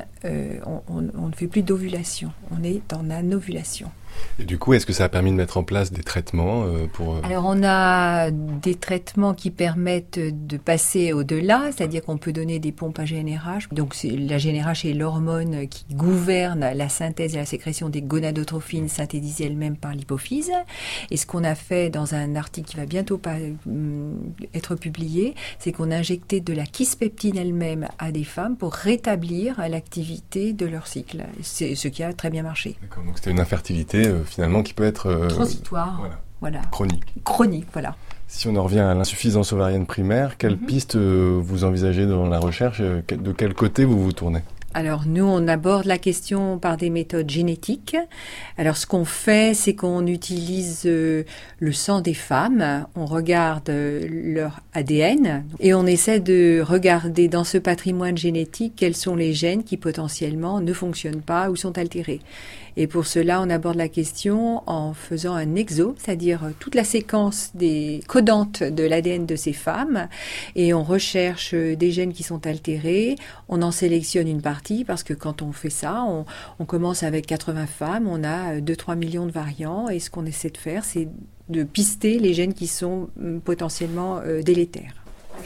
ne fait plus d'ovulation, on est en anovulation. Et du coup, est-ce que ça a permis de mettre en place des traitements pour... Alors, on a des traitements qui permettent de passer au-delà, c'est-à-dire qu'on peut donner des pompes à GnRH. Donc, la GnRH est l'hormone qui gouverne la synthèse et la sécrétion des gonadotrophines synthétisées elles-mêmes par l'hypophyse. Et ce qu'on a fait dans un article qui va bientôt être publié, c'est qu'on a injecté de la kispeptine elle-même à des femmes pour rétablir l'activité de leur cycle. C'est ce qui a très bien marché. D'accord, donc c'était une infertilité finalement qui peut être transitoire, voilà. Chronique, voilà. Si on en revient à l'insuffisance ovarienne primaire, quelle piste vous envisagez dans la recherche ? De quel côté vous vous tournez ? Alors nous, on aborde la question par des méthodes génétiques. Alors ce qu'on fait, c'est qu'on utilise le sang des femmes, on regarde leur ADN et on essaie de regarder dans ce patrimoine génétique quels sont les gènes qui potentiellement ne fonctionnent pas ou sont altérés. Et pour cela, on aborde la question en faisant un exo, c'est-à-dire toute la séquence des codantes de l'ADN de ces femmes, et on recherche des gènes qui sont altérés, on en sélectionne une partie, parce que quand on fait ça, on commence avec 80 femmes, on a 2-3 millions de variants, et ce qu'on essaie de faire, c'est de pister les gènes qui sont potentiellement délétères.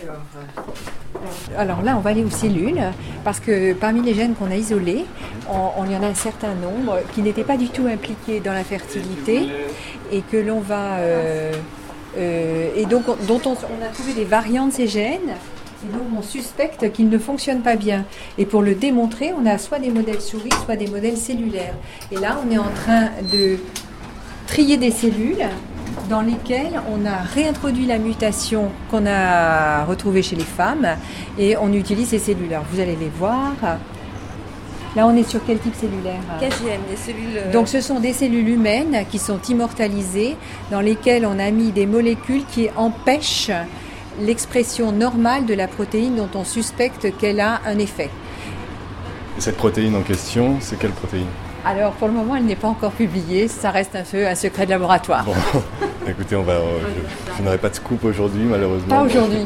Alors là, on va aller aux cellules, parce que parmi les gènes qu'on a isolés, il y en a un certain nombre qui n'étaient pas du tout impliqués dans la fertilité et que l'on va... et donc, dont on a trouvé des variants de ces gènes, et donc on suspecte qu'ils ne fonctionnent pas bien. Et pour le démontrer, on a soit des modèles souris, soit des modèles cellulaires. Et là, on est en train de trier des cellules dans lesquelles on a réintroduit la mutation qu'on a retrouvée chez les femmes et on utilise ces cellules. Alors, vous allez les voir. Là, on est sur quel type cellulaire ? KGM, des cellules... Donc, ce sont des cellules humaines qui sont immortalisées, dans lesquelles on a mis des molécules qui empêchent l'expression normale de la protéine dont on suspecte qu'elle a un effet. Et cette protéine en question, c'est quelle protéine ? Alors, pour le moment, elle n'est pas encore publiée. Ça reste un secret de laboratoire. Bon, écoutez, je n'aurai pas de scoop aujourd'hui, malheureusement. Pas aujourd'hui.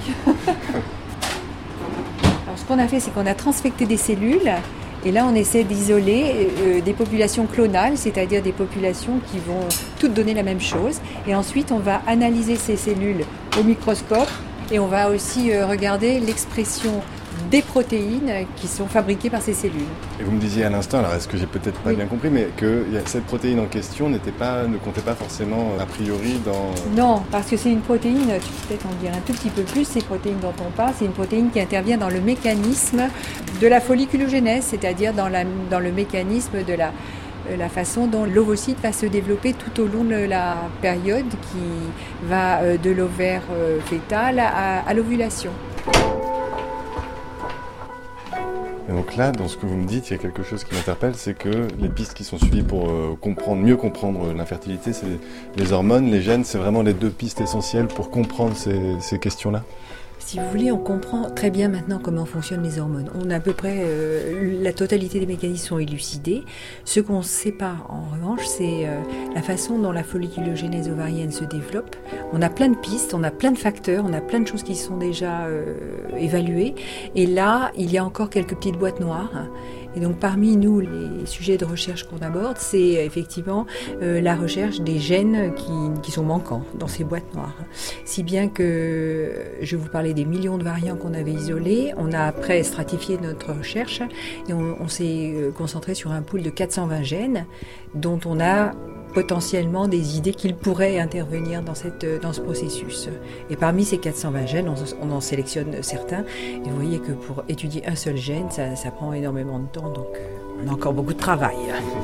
Alors, ce qu'on a fait, c'est qu'on a transfecté des cellules. Et là, on essaie d'isoler des populations clonales, c'est-à-dire des populations qui vont toutes donner la même chose. Et ensuite, on va analyser ces cellules au microscope. Et on va aussi regarder l'expression des protéines qui sont fabriquées par ces cellules. Et vous me disiez à l'instant, alors est-ce que j'ai peut-être pas bien compris, mais que cette protéine en question ne comptait pas forcément a priori dans... Non, parce que c'est une protéine, tu peux peut-être en dire un tout petit peu plus, ces protéines dont on parle, c'est une protéine qui intervient dans le mécanisme de la folliculogénèse, c'est-à-dire dans le mécanisme de la la façon dont l'ovocyte va se développer tout au long de la période qui va de l'ovaire fœtal à l'ovulation. Et donc là, dans ce que vous me dites, il y a quelque chose qui m'interpelle, c'est que les pistes qui sont suivies pour mieux comprendre l'infertilité, c'est les hormones, les gènes, c'est vraiment les deux pistes essentielles pour comprendre ces questions-là. Si vous voulez, on comprend très bien maintenant comment fonctionnent les hormones. On a à peu près la totalité des mécanismes sont élucidés. Ce qu'on ne sait pas, en revanche, c'est la façon dont la folliculogénèse ovarienne se développe. On a plein de pistes, on a plein de facteurs, on a plein de choses qui sont déjà évaluées. Et là, il y a encore quelques petites boîtes noires. Et donc parmi nous, les sujets de recherche qu'on aborde, c'est effectivement la recherche des gènes qui sont manquants dans ces boîtes noires. Si bien que je vous parlais des millions de variants qu'on avait isolés, on a après stratifié notre recherche et on s'est concentré sur un pool de 420 gènes dont on a potentiellement des idées qu'ils pourraient intervenir dans ce processus. Et parmi ces 420 gènes, on en sélectionne certains. Et vous voyez que pour étudier un seul gène, ça prend énormément de temps, donc on a encore beaucoup de travail.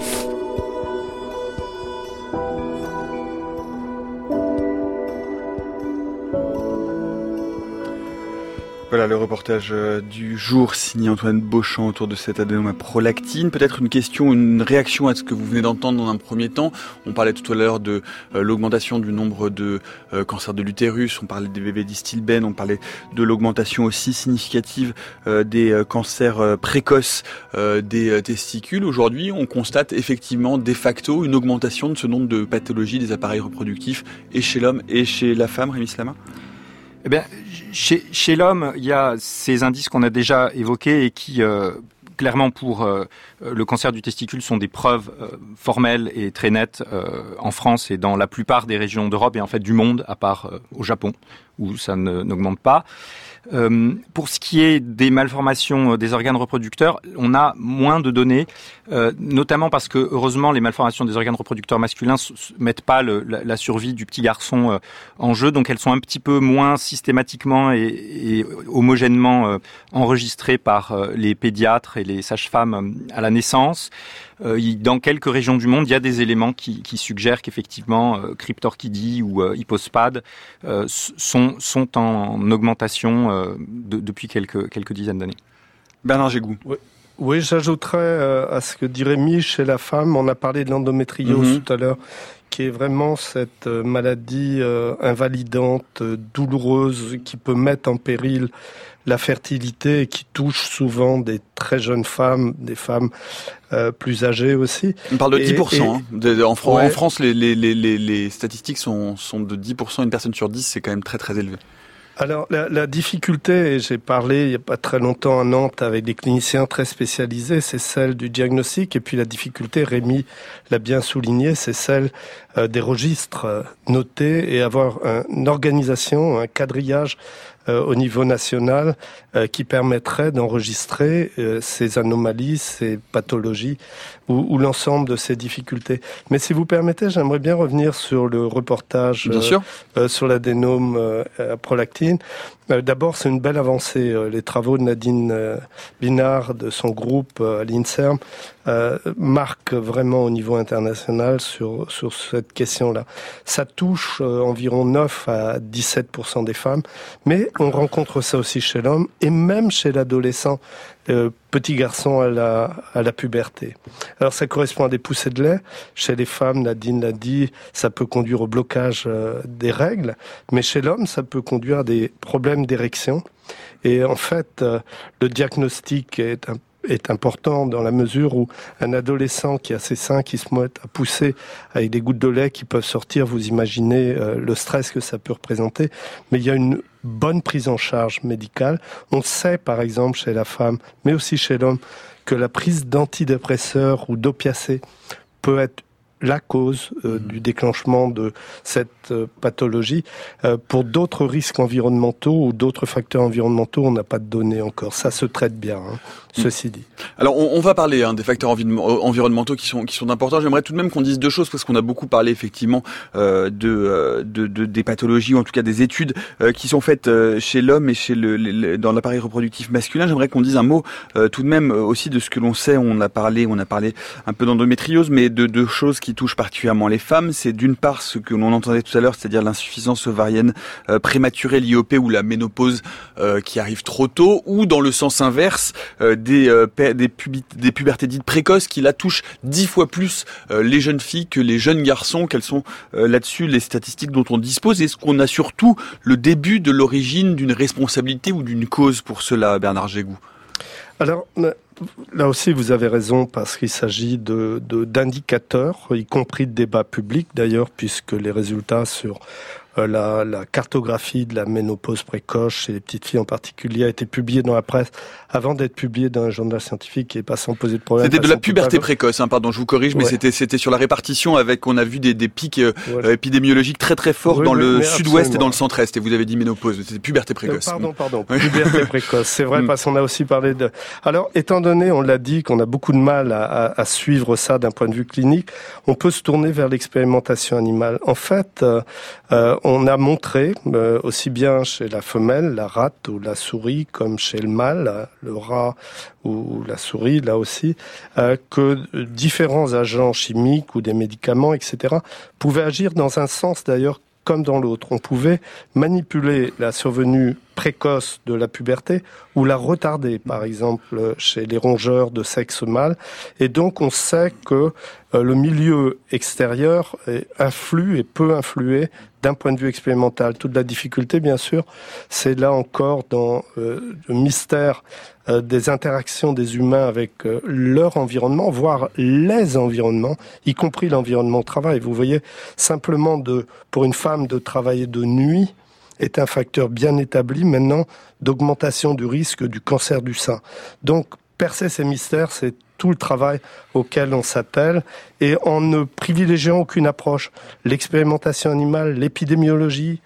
Voilà le reportage du jour signé Antoine Beauchamp autour de cet adénome à prolactine. Peut-être une question, une réaction à ce que vous venez d'entendre dans un premier temps. On parlait tout à l'heure de l'augmentation du nombre de cancers de l'utérus, on parlait des bébés d'Istilben, on parlait de l'augmentation aussi significative des cancers précoces des testicules. Aujourd'hui, on constate effectivement de facto une augmentation de ce nombre de pathologies des appareils reproductifs et chez l'homme et chez la femme, Rémi Slama. Eh bien, chez l'homme, il y a ces indices qu'on a déjà évoqués et qui, clairement, pour le cancer du testicule, sont des preuves formelles et très nettes en France et dans la plupart des régions d'Europe et en fait du monde, à part au Japon, où ça n'augmente pas. Pour ce qui est des malformations des organes reproducteurs, on a moins de données, notamment parce que, heureusement, les malformations des organes reproducteurs masculins mettent pas la survie du petit garçon en jeu, donc elles sont un petit peu moins systématiquement et homogènement enregistrées par les pédiatres et les sages-femmes à la naissance. Dans quelques régions du monde, il y a des éléments qui suggèrent qu'effectivement cryptorchidie ou hypospad sont en augmentation depuis quelques dizaines d'années. Bernard Gégou. Oui, j'ajouterais à ce que dit Rémi, chez la femme, on a parlé de l'endométriose tout à l'heure, qui est vraiment cette maladie invalidante, douloureuse, qui peut mettre en péril la fertilité et qui touche souvent des très jeunes femmes, des femmes plus âgées aussi. On parle de 10%. En France, les statistiques sont de 10%. Une personne sur 10, c'est quand même très très élevé. Alors, la difficulté, et j'ai parlé il n'y a pas très longtemps à Nantes avec des cliniciens très spécialisés, c'est celle du diagnostic. Et puis la difficulté, Rémi l'a bien souligné, c'est celle des registres notés et avoir une organisation, un quadrillage au niveau national qui permettrait d'enregistrer ces anomalies, ces pathologies ou l'ensemble de ces difficultés. Mais si vous permettez, j'aimerais bien revenir sur le reportage sur l'adénome à prolactine. D'abord, c'est une belle avancée. Les travaux de Nadine Binard, de son groupe à l'INSERM, marquent vraiment au niveau international sur cette question-là. Ça touche environ 9 à 17% des femmes, mais on rencontre ça aussi chez l'homme et même chez l'adolescent, petit garçon à la puberté. Alors ça correspond à des poussées de lait. Chez les femmes, Nadine l'a dit, ça peut conduire au blocage des règles, mais chez l'homme, ça peut conduire à des problèmes d'érection. Et en fait, le diagnostic est important dans la mesure où un adolescent qui a ses seins qui se mettent à pousser avec des gouttes de lait qui peuvent sortir, vous imaginez le stress que ça peut représenter. Mais il y a une bonne prise en charge médicale. On sait par exemple chez la femme, mais aussi chez l'homme, que la prise d'antidépresseurs ou d'opiacés peut être la cause du déclenchement de cette pathologie. Pour d'autres risques environnementaux ou d'autres facteurs environnementaux, on n'a pas de données encore. Ça se traite bien, ceci dit. Alors on va parler des facteurs environnementaux qui sont importants. J'aimerais tout de même qu'on dise deux choses parce qu'on a beaucoup parlé effectivement des pathologies ou en tout cas des études qui sont faites chez l'homme et dans l'appareil reproductif masculin. J'aimerais qu'on dise un mot tout de même aussi de ce que l'on sait. On a parlé un peu d'endométriose, mais de deux choses qui touchent particulièrement les femmes. C'est d'une part ce que l'on entendait tout à l'heure, c'est-à-dire l'insuffisance ovarienne prématurée, l'IOP ou la ménopause qui arrive trop tôt, ou dans le sens inverse des pubertés dites précoces qui là touchent 10 fois plus les jeunes filles que les jeunes garçons. Quelles sont là-dessus les statistiques dont on dispose? Est-ce qu'on a surtout le début de l'origine d'une responsabilité ou d'une cause pour cela, Bernard Gégou? Alors, là aussi, vous avez raison, parce qu'il s'agit d'indicateurs, y compris de débats publics d'ailleurs, puisque les résultats sur la cartographie de la ménopause précoce chez les petites filles en particulier a été publiée dans la presse avant d'être publiée dans un journal scientifique et pas sans poser de problème. C'était de la puberté précoce, pardon, je vous corrige, mais c'était sur la répartition on a vu des pics épidémiologiques très très forts dans le sud-ouest et dans le centre-est, et vous avez dit ménopause, c'était puberté précoce. Pardon, puberté précoce, c'est vrai, parce qu'on a aussi parlé de... Alors, étant donné, on l'a dit, qu'on a beaucoup de mal à suivre ça d'un point de vue clinique, on peut se tourner vers l'expérimentation animale. En fait, on a montré, aussi bien chez la femelle, la rate ou la souris, comme chez le mâle, le rat ou la souris, là aussi, que différents agents chimiques ou des médicaments, etc., pouvaient agir dans un sens d'ailleurs comme dans l'autre. On pouvait manipuler la survenue précoce de la puberté ou la retarder, par exemple chez les rongeurs de sexe mâle. Et donc on sait que le milieu extérieur influe et peut influer d'un point de vue expérimental. Toute la difficulté, bien sûr, c'est là encore dans le mystère des interactions des humains avec leur environnement, voire les environnements, y compris l'environnement de travail. Vous voyez, simplement pour une femme de travailler de nuit est un facteur bien établi maintenant d'augmentation du risque du cancer du sein. Donc, percer ces mystères, c'est tout le travail auquel on s'attelle, et en ne privilégiant aucune approche. L'expérimentation animale, l'épidémiologie,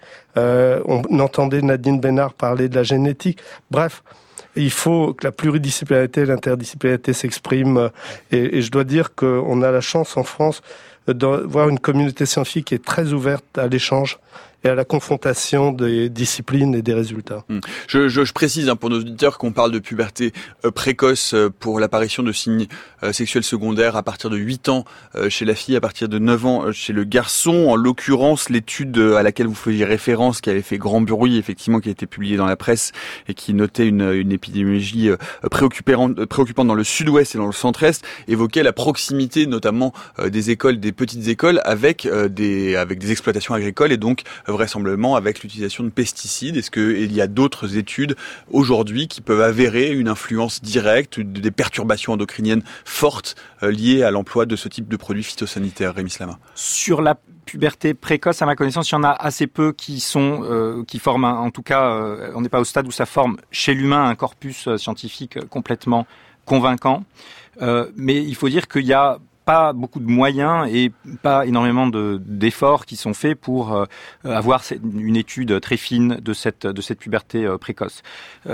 on entendait Nadine Bénard parler de la génétique. Bref, il faut que la pluridisciplinarité et l'interdisciplinarité s'expriment, et je dois dire qu'on a la chance en France de voir une communauté scientifique qui est très ouverte à l'échange et à la confrontation des disciplines et des résultats. Je précise pour nos auditeurs qu'on parle de puberté précoce pour l'apparition de signes sexuels secondaires à partir de 8 ans chez la fille, à partir de 9 ans chez le garçon. En l'occurrence, l'étude à laquelle vous faisiez référence, qui avait fait grand bruit, effectivement, qui a été publiée dans la presse et qui notait une épidémiologie préoccupante dans le sud-ouest et dans le centre-est, évoquait la proximité notamment des écoles, des petites écoles avec des exploitations agricoles, et donc vraisemblablement avec l'utilisation de pesticides. Est-ce qu'il y a d'autres études aujourd'hui qui peuvent avérer une influence directe, des perturbations endocriniennes fortes liées à l'emploi de ce type de produits phytosanitaires, Rémi Slama? Sur la puberté précoce, à ma connaissance, il y en a assez peu qui forment, en tout cas, on n'est pas au stade où ça forme chez l'humain un corpus scientifique complètement convaincant. Mais il faut dire qu'il y a pas beaucoup de moyens et pas énormément d'efforts qui sont faits pour avoir une étude très fine de cette puberté précoce.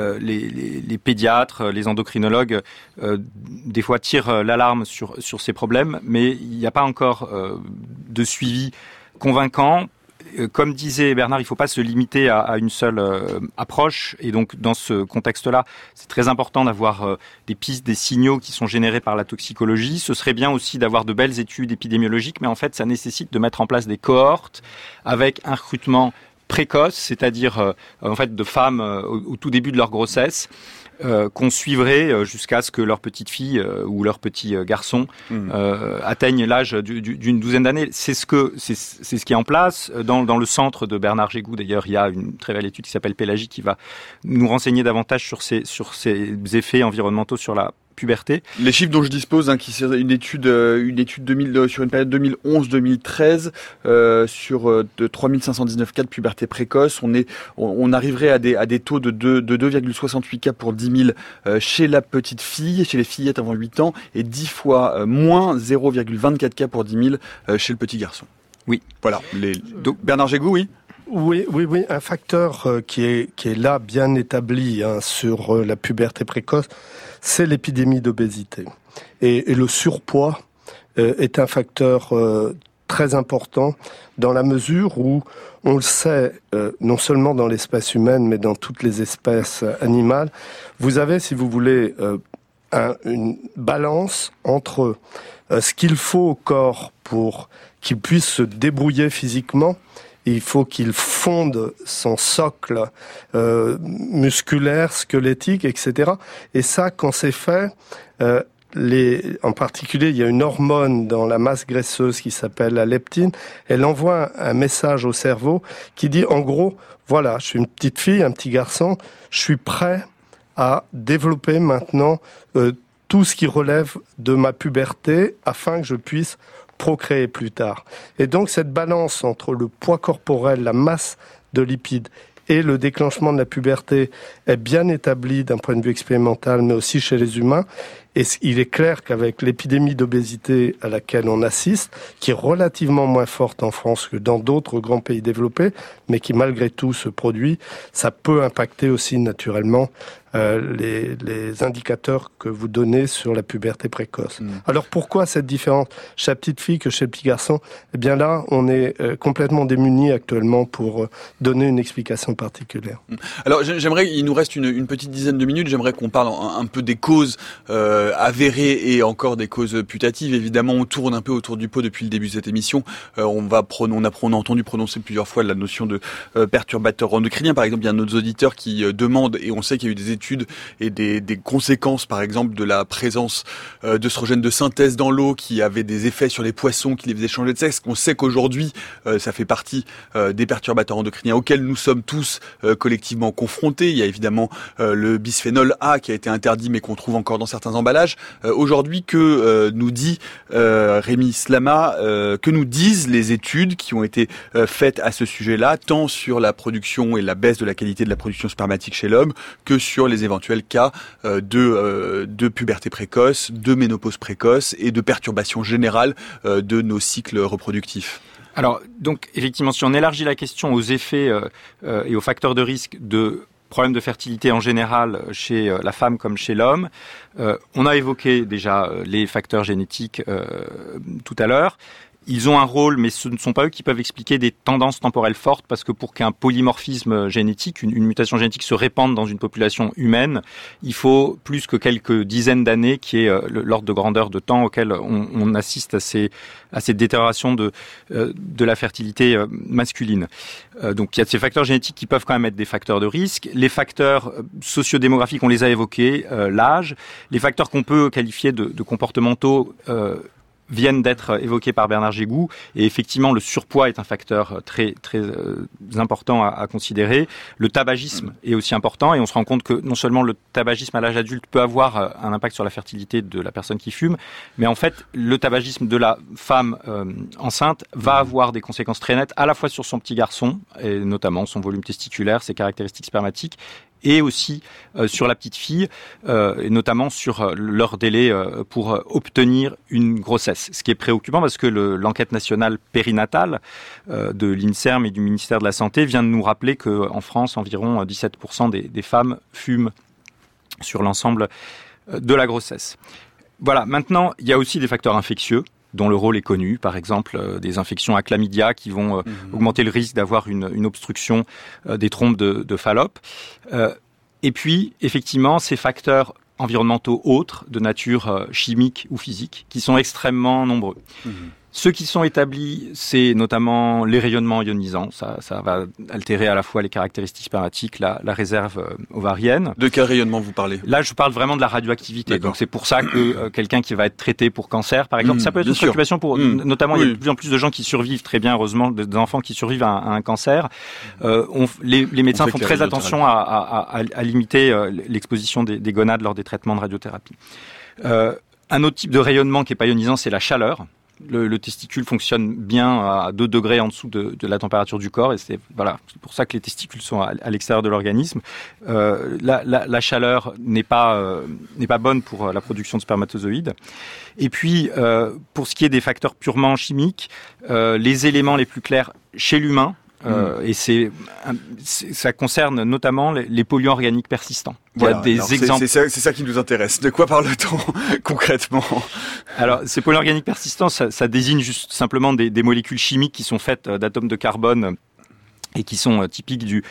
Les pédiatres, les endocrinologues, des fois tirent l'alarme sur ces problèmes, mais il n'y a pas encore de suivi convaincant. Comme disait Bernard, il ne faut pas se limiter à une seule approche, et donc dans ce contexte-là, c'est très important d'avoir des pistes, des signaux qui sont générés par la toxicologie. Ce serait bien aussi d'avoir de belles études épidémiologiques, mais en fait, ça nécessite de mettre en place des cohortes avec un recrutement précoce, c'est-à-dire en fait de femmes au tout début de leur grossesse, qu'on suivrait jusqu'à ce que leur petite fille ou leur petit garçon atteignent l'âge d'une douzaine d'années. C'est ce qui est en place. Dans le centre de Bernard Gégou, d'ailleurs, il y a une très belle étude qui s'appelle Pélagie qui va nous renseigner davantage sur ces effets environnementaux sur la puberté. Les chiffres dont je dispose, qui c'est une étude 2000, sur une période 2011-2013 sur de 3519 cas de puberté précoce, on arriverait à des taux de 2,68 cas pour 10 000 chez la petite fille, chez les fillettes avant 8 ans, et 10 fois moins 0,24 cas pour 10 000 chez le petit garçon. Oui. Voilà. Donc, Bernard Gégou, oui. Oui. Un facteur qui est là bien établi sur la puberté précoce, c'est l'épidémie d'obésité. Et le surpoids est un facteur très important dans la mesure où on le sait, non seulement dans l'espèce humaine, mais dans toutes les espèces animales. Vous avez, si vous voulez, une balance entre ce qu'il faut au corps pour qu'il puisse se débrouiller physiquement. Il faut qu'il fonde son socle musculaire, squelettique, etc. Et ça, quand c'est fait, en particulier, il y a une hormone dans la masse graisseuse qui s'appelle la leptine. Elle envoie un message au cerveau qui dit, en gros, voilà, je suis une petite fille, un petit garçon, je suis prêt à développer maintenant tout ce qui relève de ma puberté afin que je puisse procréer plus tard. Et donc cette balance entre le poids corporel, la masse de lipides et le déclenchement de la puberté est bien établie d'un point de vue expérimental, mais aussi chez les humains. Et il est clair qu'avec l'épidémie d'obésité à laquelle on assiste, qui est relativement moins forte en France que dans d'autres grands pays développés, mais qui malgré tout se produit, ça peut impacter aussi naturellement les indicateurs que vous donnez sur la puberté précoce. Alors pourquoi cette différence chez la petite fille que chez le petit garçon? Eh bien là, on est complètement démunis actuellement pour donner une explication particulière. Alors il nous reste une petite dizaine de minutes, j'aimerais qu'on parle un peu des causes avérées et encore des causes putatives. Évidemment, on tourne un peu autour du pot depuis le début de cette émission. On a entendu prononcer plusieurs fois la notion de perturbateur endocrinien. Par exemple, il y a nos auditeurs qui demandent, et on sait qu'il y a eu des études et des conséquences, par exemple, de la présence d'œstrogènes de synthèse dans l'eau qui avaient des effets sur les poissons, qui les faisaient changer de sexe. On sait qu'aujourd'hui, ça fait partie des perturbateurs endocriniens auxquels nous sommes tous collectivement confrontés. Il y a évidemment le bisphénol A qui a été interdit mais qu'on trouve encore dans certains emballages. Aujourd'hui, que nous dit Rémi Slama, que nous disent les études qui ont été faites à ce sujet-là, tant sur la production et la baisse de la qualité de la production spermatique chez l'homme, que sur les éventuels cas de puberté précoce, de ménopause précoce et de perturbations générales de nos cycles reproductifs. Alors, donc, effectivement, si on élargit la question aux effets et aux facteurs de risque de problèmes de fertilité en général chez la femme comme chez l'homme, on a évoqué déjà les facteurs génétiques tout à l'heure. Ils ont un rôle, mais ce ne sont pas eux qui peuvent expliquer des tendances temporelles fortes, parce que pour qu'un polymorphisme génétique, une mutation génétique se répande dans une population humaine, il faut plus que quelques dizaines d'années, qui est l'ordre de grandeur de temps auquel on assiste à cette détérioration de la fertilité masculine. Donc il y a ces facteurs génétiques qui peuvent quand même être des facteurs de risque. Les facteurs sociodémographiques, on les a évoqués, l'âge. Les facteurs qu'on peut qualifier de comportementaux viennent d'être évoqués par Bernard Gégou, et effectivement le surpoids est un facteur très très important à considérer. Le tabagisme est aussi important, et on se rend compte que non seulement le tabagisme à l'âge adulte peut avoir un impact sur la fertilité de la personne qui fume, mais en fait le tabagisme de la femme enceinte va avoir des conséquences très nettes à la fois sur son petit garçon, et notamment son volume testiculaire, ses caractéristiques spermatiques, et aussi sur la petite fille, et notamment sur leur délai pour obtenir une grossesse. Ce qui est préoccupant parce que l'enquête nationale périnatale de l'INSERM et du ministère de la Santé vient de nous rappeler qu'en France, environ 17% des femmes fument sur l'ensemble de la grossesse. Voilà, maintenant, il y a aussi des facteurs infectieux dont le rôle est connu, par exemple des infections à chlamydia qui vont augmenter le risque d'avoir une obstruction des trompes de Fallope. Et puis, effectivement, ces facteurs environnementaux autres, de nature chimique ou physique, qui sont extrêmement nombreux. Ceux qui sont établis, c'est notamment les rayonnements ionisants. Ça va altérer à la fois les caractéristiques spermatiques, la réserve ovarienne. De quel rayonnement vous parlez? Là, je parle vraiment de la radioactivité. D'accord. Donc, c'est pour ça que quelqu'un qui va être traité pour cancer, par exemple, ça peut être une préoccupation pour... Notamment, il y a de plus en plus de gens qui survivent très bien, heureusement, des enfants qui survivent à un cancer. Les médecins font très attention à limiter l'exposition des gonades lors des traitements de radiothérapie. Un autre type de rayonnement qui est pas ionisant, c'est la chaleur. Le testicule fonctionne bien à 2 degrés en dessous de la température du corps, et c'est pour ça que les testicules sont à l'extérieur de l'organisme. La chaleur n'est pas bonne pour la production de spermatozoïdes. Et puis, pour ce qui est des facteurs purement chimiques, les éléments les plus clairs chez l'humain, et ça concerne notamment les polluants organiques persistants. Voilà, il y a des exemples. C'est ça qui nous intéresse. De quoi parle-t-on concrètement ? Alors, ces polluants organiques persistants, ça désigne juste simplement des molécules chimiques qui sont faites d'atomes de carbone et qui sont typiques du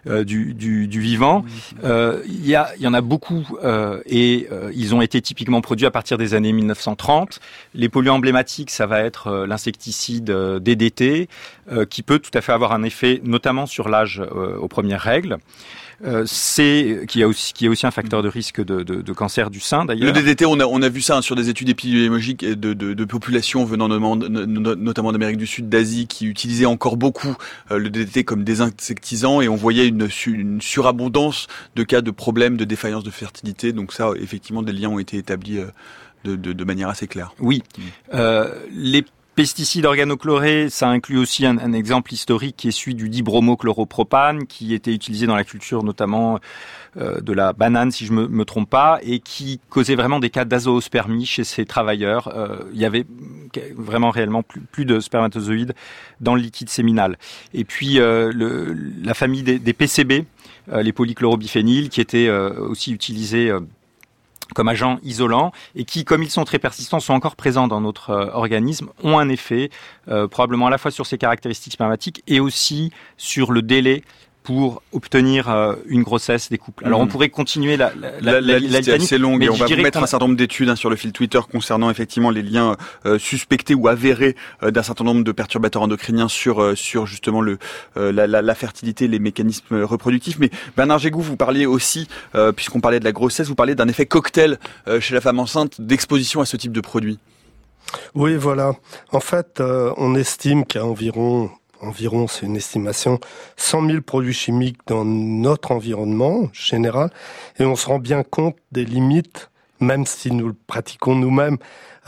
vivant. Il y en a beaucoup et ils ont été typiquement produits à partir des années 1930. Les polluants emblématiques, ça va être l'insecticide DDT, qui peut tout à fait avoir un effet, notamment sur l'âge aux premières règles. Qui est aussi un facteur de risque de cancer du sein d'ailleurs. Le DDT, on a vu ça sur des études épidémiologiques de populations venant notamment d'Amérique du Sud, d'Asie, qui utilisaient encore beaucoup le DDT comme désinsectisant, et on voyait une surabondance de cas de problèmes de défaillance de fertilité. Donc ça, effectivement, des liens ont été établis de manière assez claire. Oui. Les pesticides organochlorés, ça inclut aussi un exemple historique qui est celui du dibromochlororopane, qui était utilisé dans la culture notamment de la banane, si je me trompe pas, et qui causait vraiment des cas d'azoospermie chez ces travailleurs. Il y avait vraiment réellement plus de spermatozoïdes dans le liquide séminal. Et puis la famille des PCB, les polychlorobiphéniles, qui étaient aussi utilisés comme agents isolants, et qui, comme ils sont très persistants, sont encore présents dans notre organisme, ont un effet probablement à la fois sur ses caractéristiques spermatiques et aussi sur le délai pour obtenir une grossesse des couples. Alors on pourrait continuer la liste est assez longue, et on va vous mettre un certain nombre d'études sur le fil Twitter concernant effectivement les liens suspectés ou avérés d'un certain nombre de perturbateurs endocriniens sur justement la fertilité, les mécanismes reproductifs. Mais Bernard Gégou, vous parliez aussi, puisqu'on parlait de la grossesse, vous parliez d'un effet cocktail chez la femme enceinte d'exposition à ce type de produit. Oui, voilà. En fait, on estime qu'il y a environ, c'est une estimation, 100 000 produits chimiques dans notre environnement général, et on se rend bien compte des limites, même si nous le pratiquons nous-mêmes,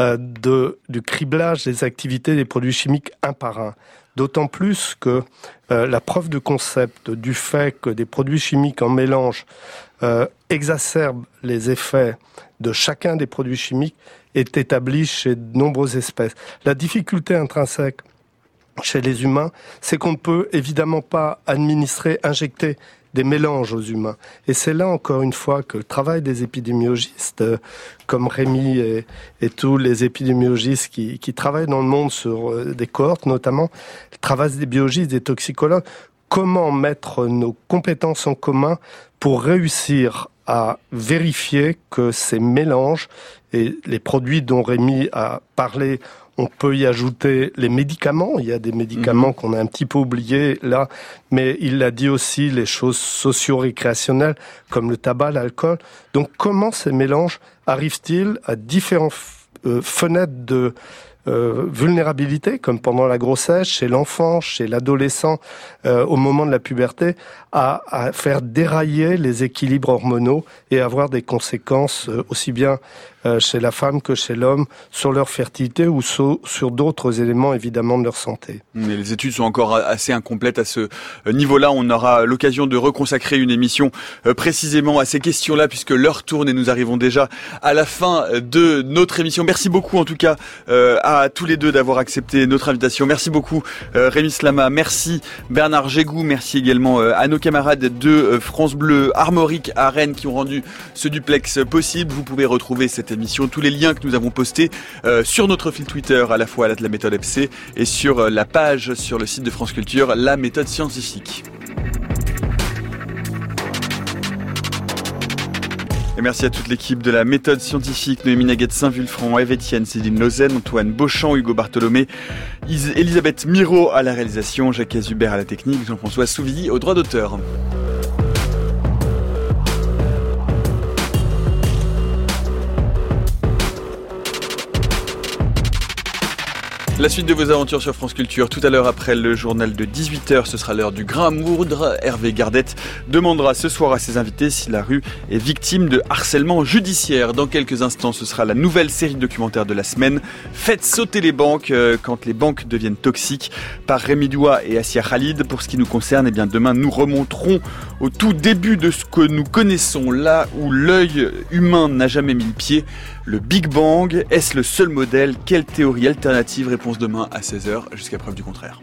du criblage des activités des produits chimiques un par un. D'autant plus que la preuve de concept du fait que des produits chimiques en mélange exacerbent les effets de chacun des produits chimiques est établie chez de nombreuses espèces. La difficulté intrinsèque chez les humains, c'est qu'on ne peut évidemment pas injecter des mélanges aux humains. Et c'est là, encore une fois, que le travail des épidémiologistes, comme Rémi et tous les épidémiologistes qui travaillent dans le monde sur des cohortes, notamment, le travail des biologistes, des toxicologues, comment mettre nos compétences en commun pour réussir à vérifier que ces mélanges et les produits dont Rémi a parlé, on peut y ajouter les médicaments. Il y a des médicaments qu'on a un petit peu oubliés là, mais il a dit aussi les choses socio-récréationnelles comme le tabac, l'alcool. Donc comment ces mélanges arrivent-ils à différentes fenêtres de vulnérabilité, comme pendant la grossesse, chez l'enfant, chez l'adolescent, au moment de la puberté, à faire dérailler les équilibres hormonaux et avoir des conséquences aussi bien chez la femme que chez l'homme sur leur fertilité ou sur d'autres éléments évidemment de leur santé. Mais les études sont encore assez incomplètes à ce niveau-là. On aura l'occasion de reconsacrer une émission précisément à ces questions-là, puisque l'heure tourne et nous arrivons déjà à la fin de notre émission. Merci beaucoup en tout cas à tous les deux d'avoir accepté notre invitation. Merci beaucoup Rémi Slama, merci Bernard Gégou, merci également à nos camarades de France Bleu Armorique à Rennes qui ont rendu ce duplex possible. Vous pouvez retrouver cette émission, tous les liens que nous avons postés sur notre fil Twitter, à la fois à la méthode FC et sur la page sur le site de France Culture, la méthode scientifique. Et merci à toute l'équipe de la méthode scientifique, Noémie Naguette Saint-Vulfranc, Eve Etienne, Céline Lausanne, Antoine Beauchamp, Hugo Bartholomé, Elisabeth Miro à la réalisation, Jacques Azubert à la technique, Jean-François Souvilly au droit d'auteur. La suite de vos aventures sur France Culture, tout à l'heure après le journal de 18h, ce sera l'heure du grain à moudre. Hervé Gardette demandera ce soir à ses invités si la rue est victime de harcèlement judiciaire. Dans quelques instants, ce sera la nouvelle série documentaire de la semaine, Faites sauter les banques quand les banques deviennent toxiques, par Rémi Doua et Assia Khalid. Pour ce qui nous concerne, eh bien demain nous remonterons au tout début de ce que nous connaissons, là où l'œil humain n'a jamais mis le pied. Le Big Bang, est-ce le seul modèle? Quelle théorie alternative? Réponse demain à 16h, jusqu'à preuve du contraire.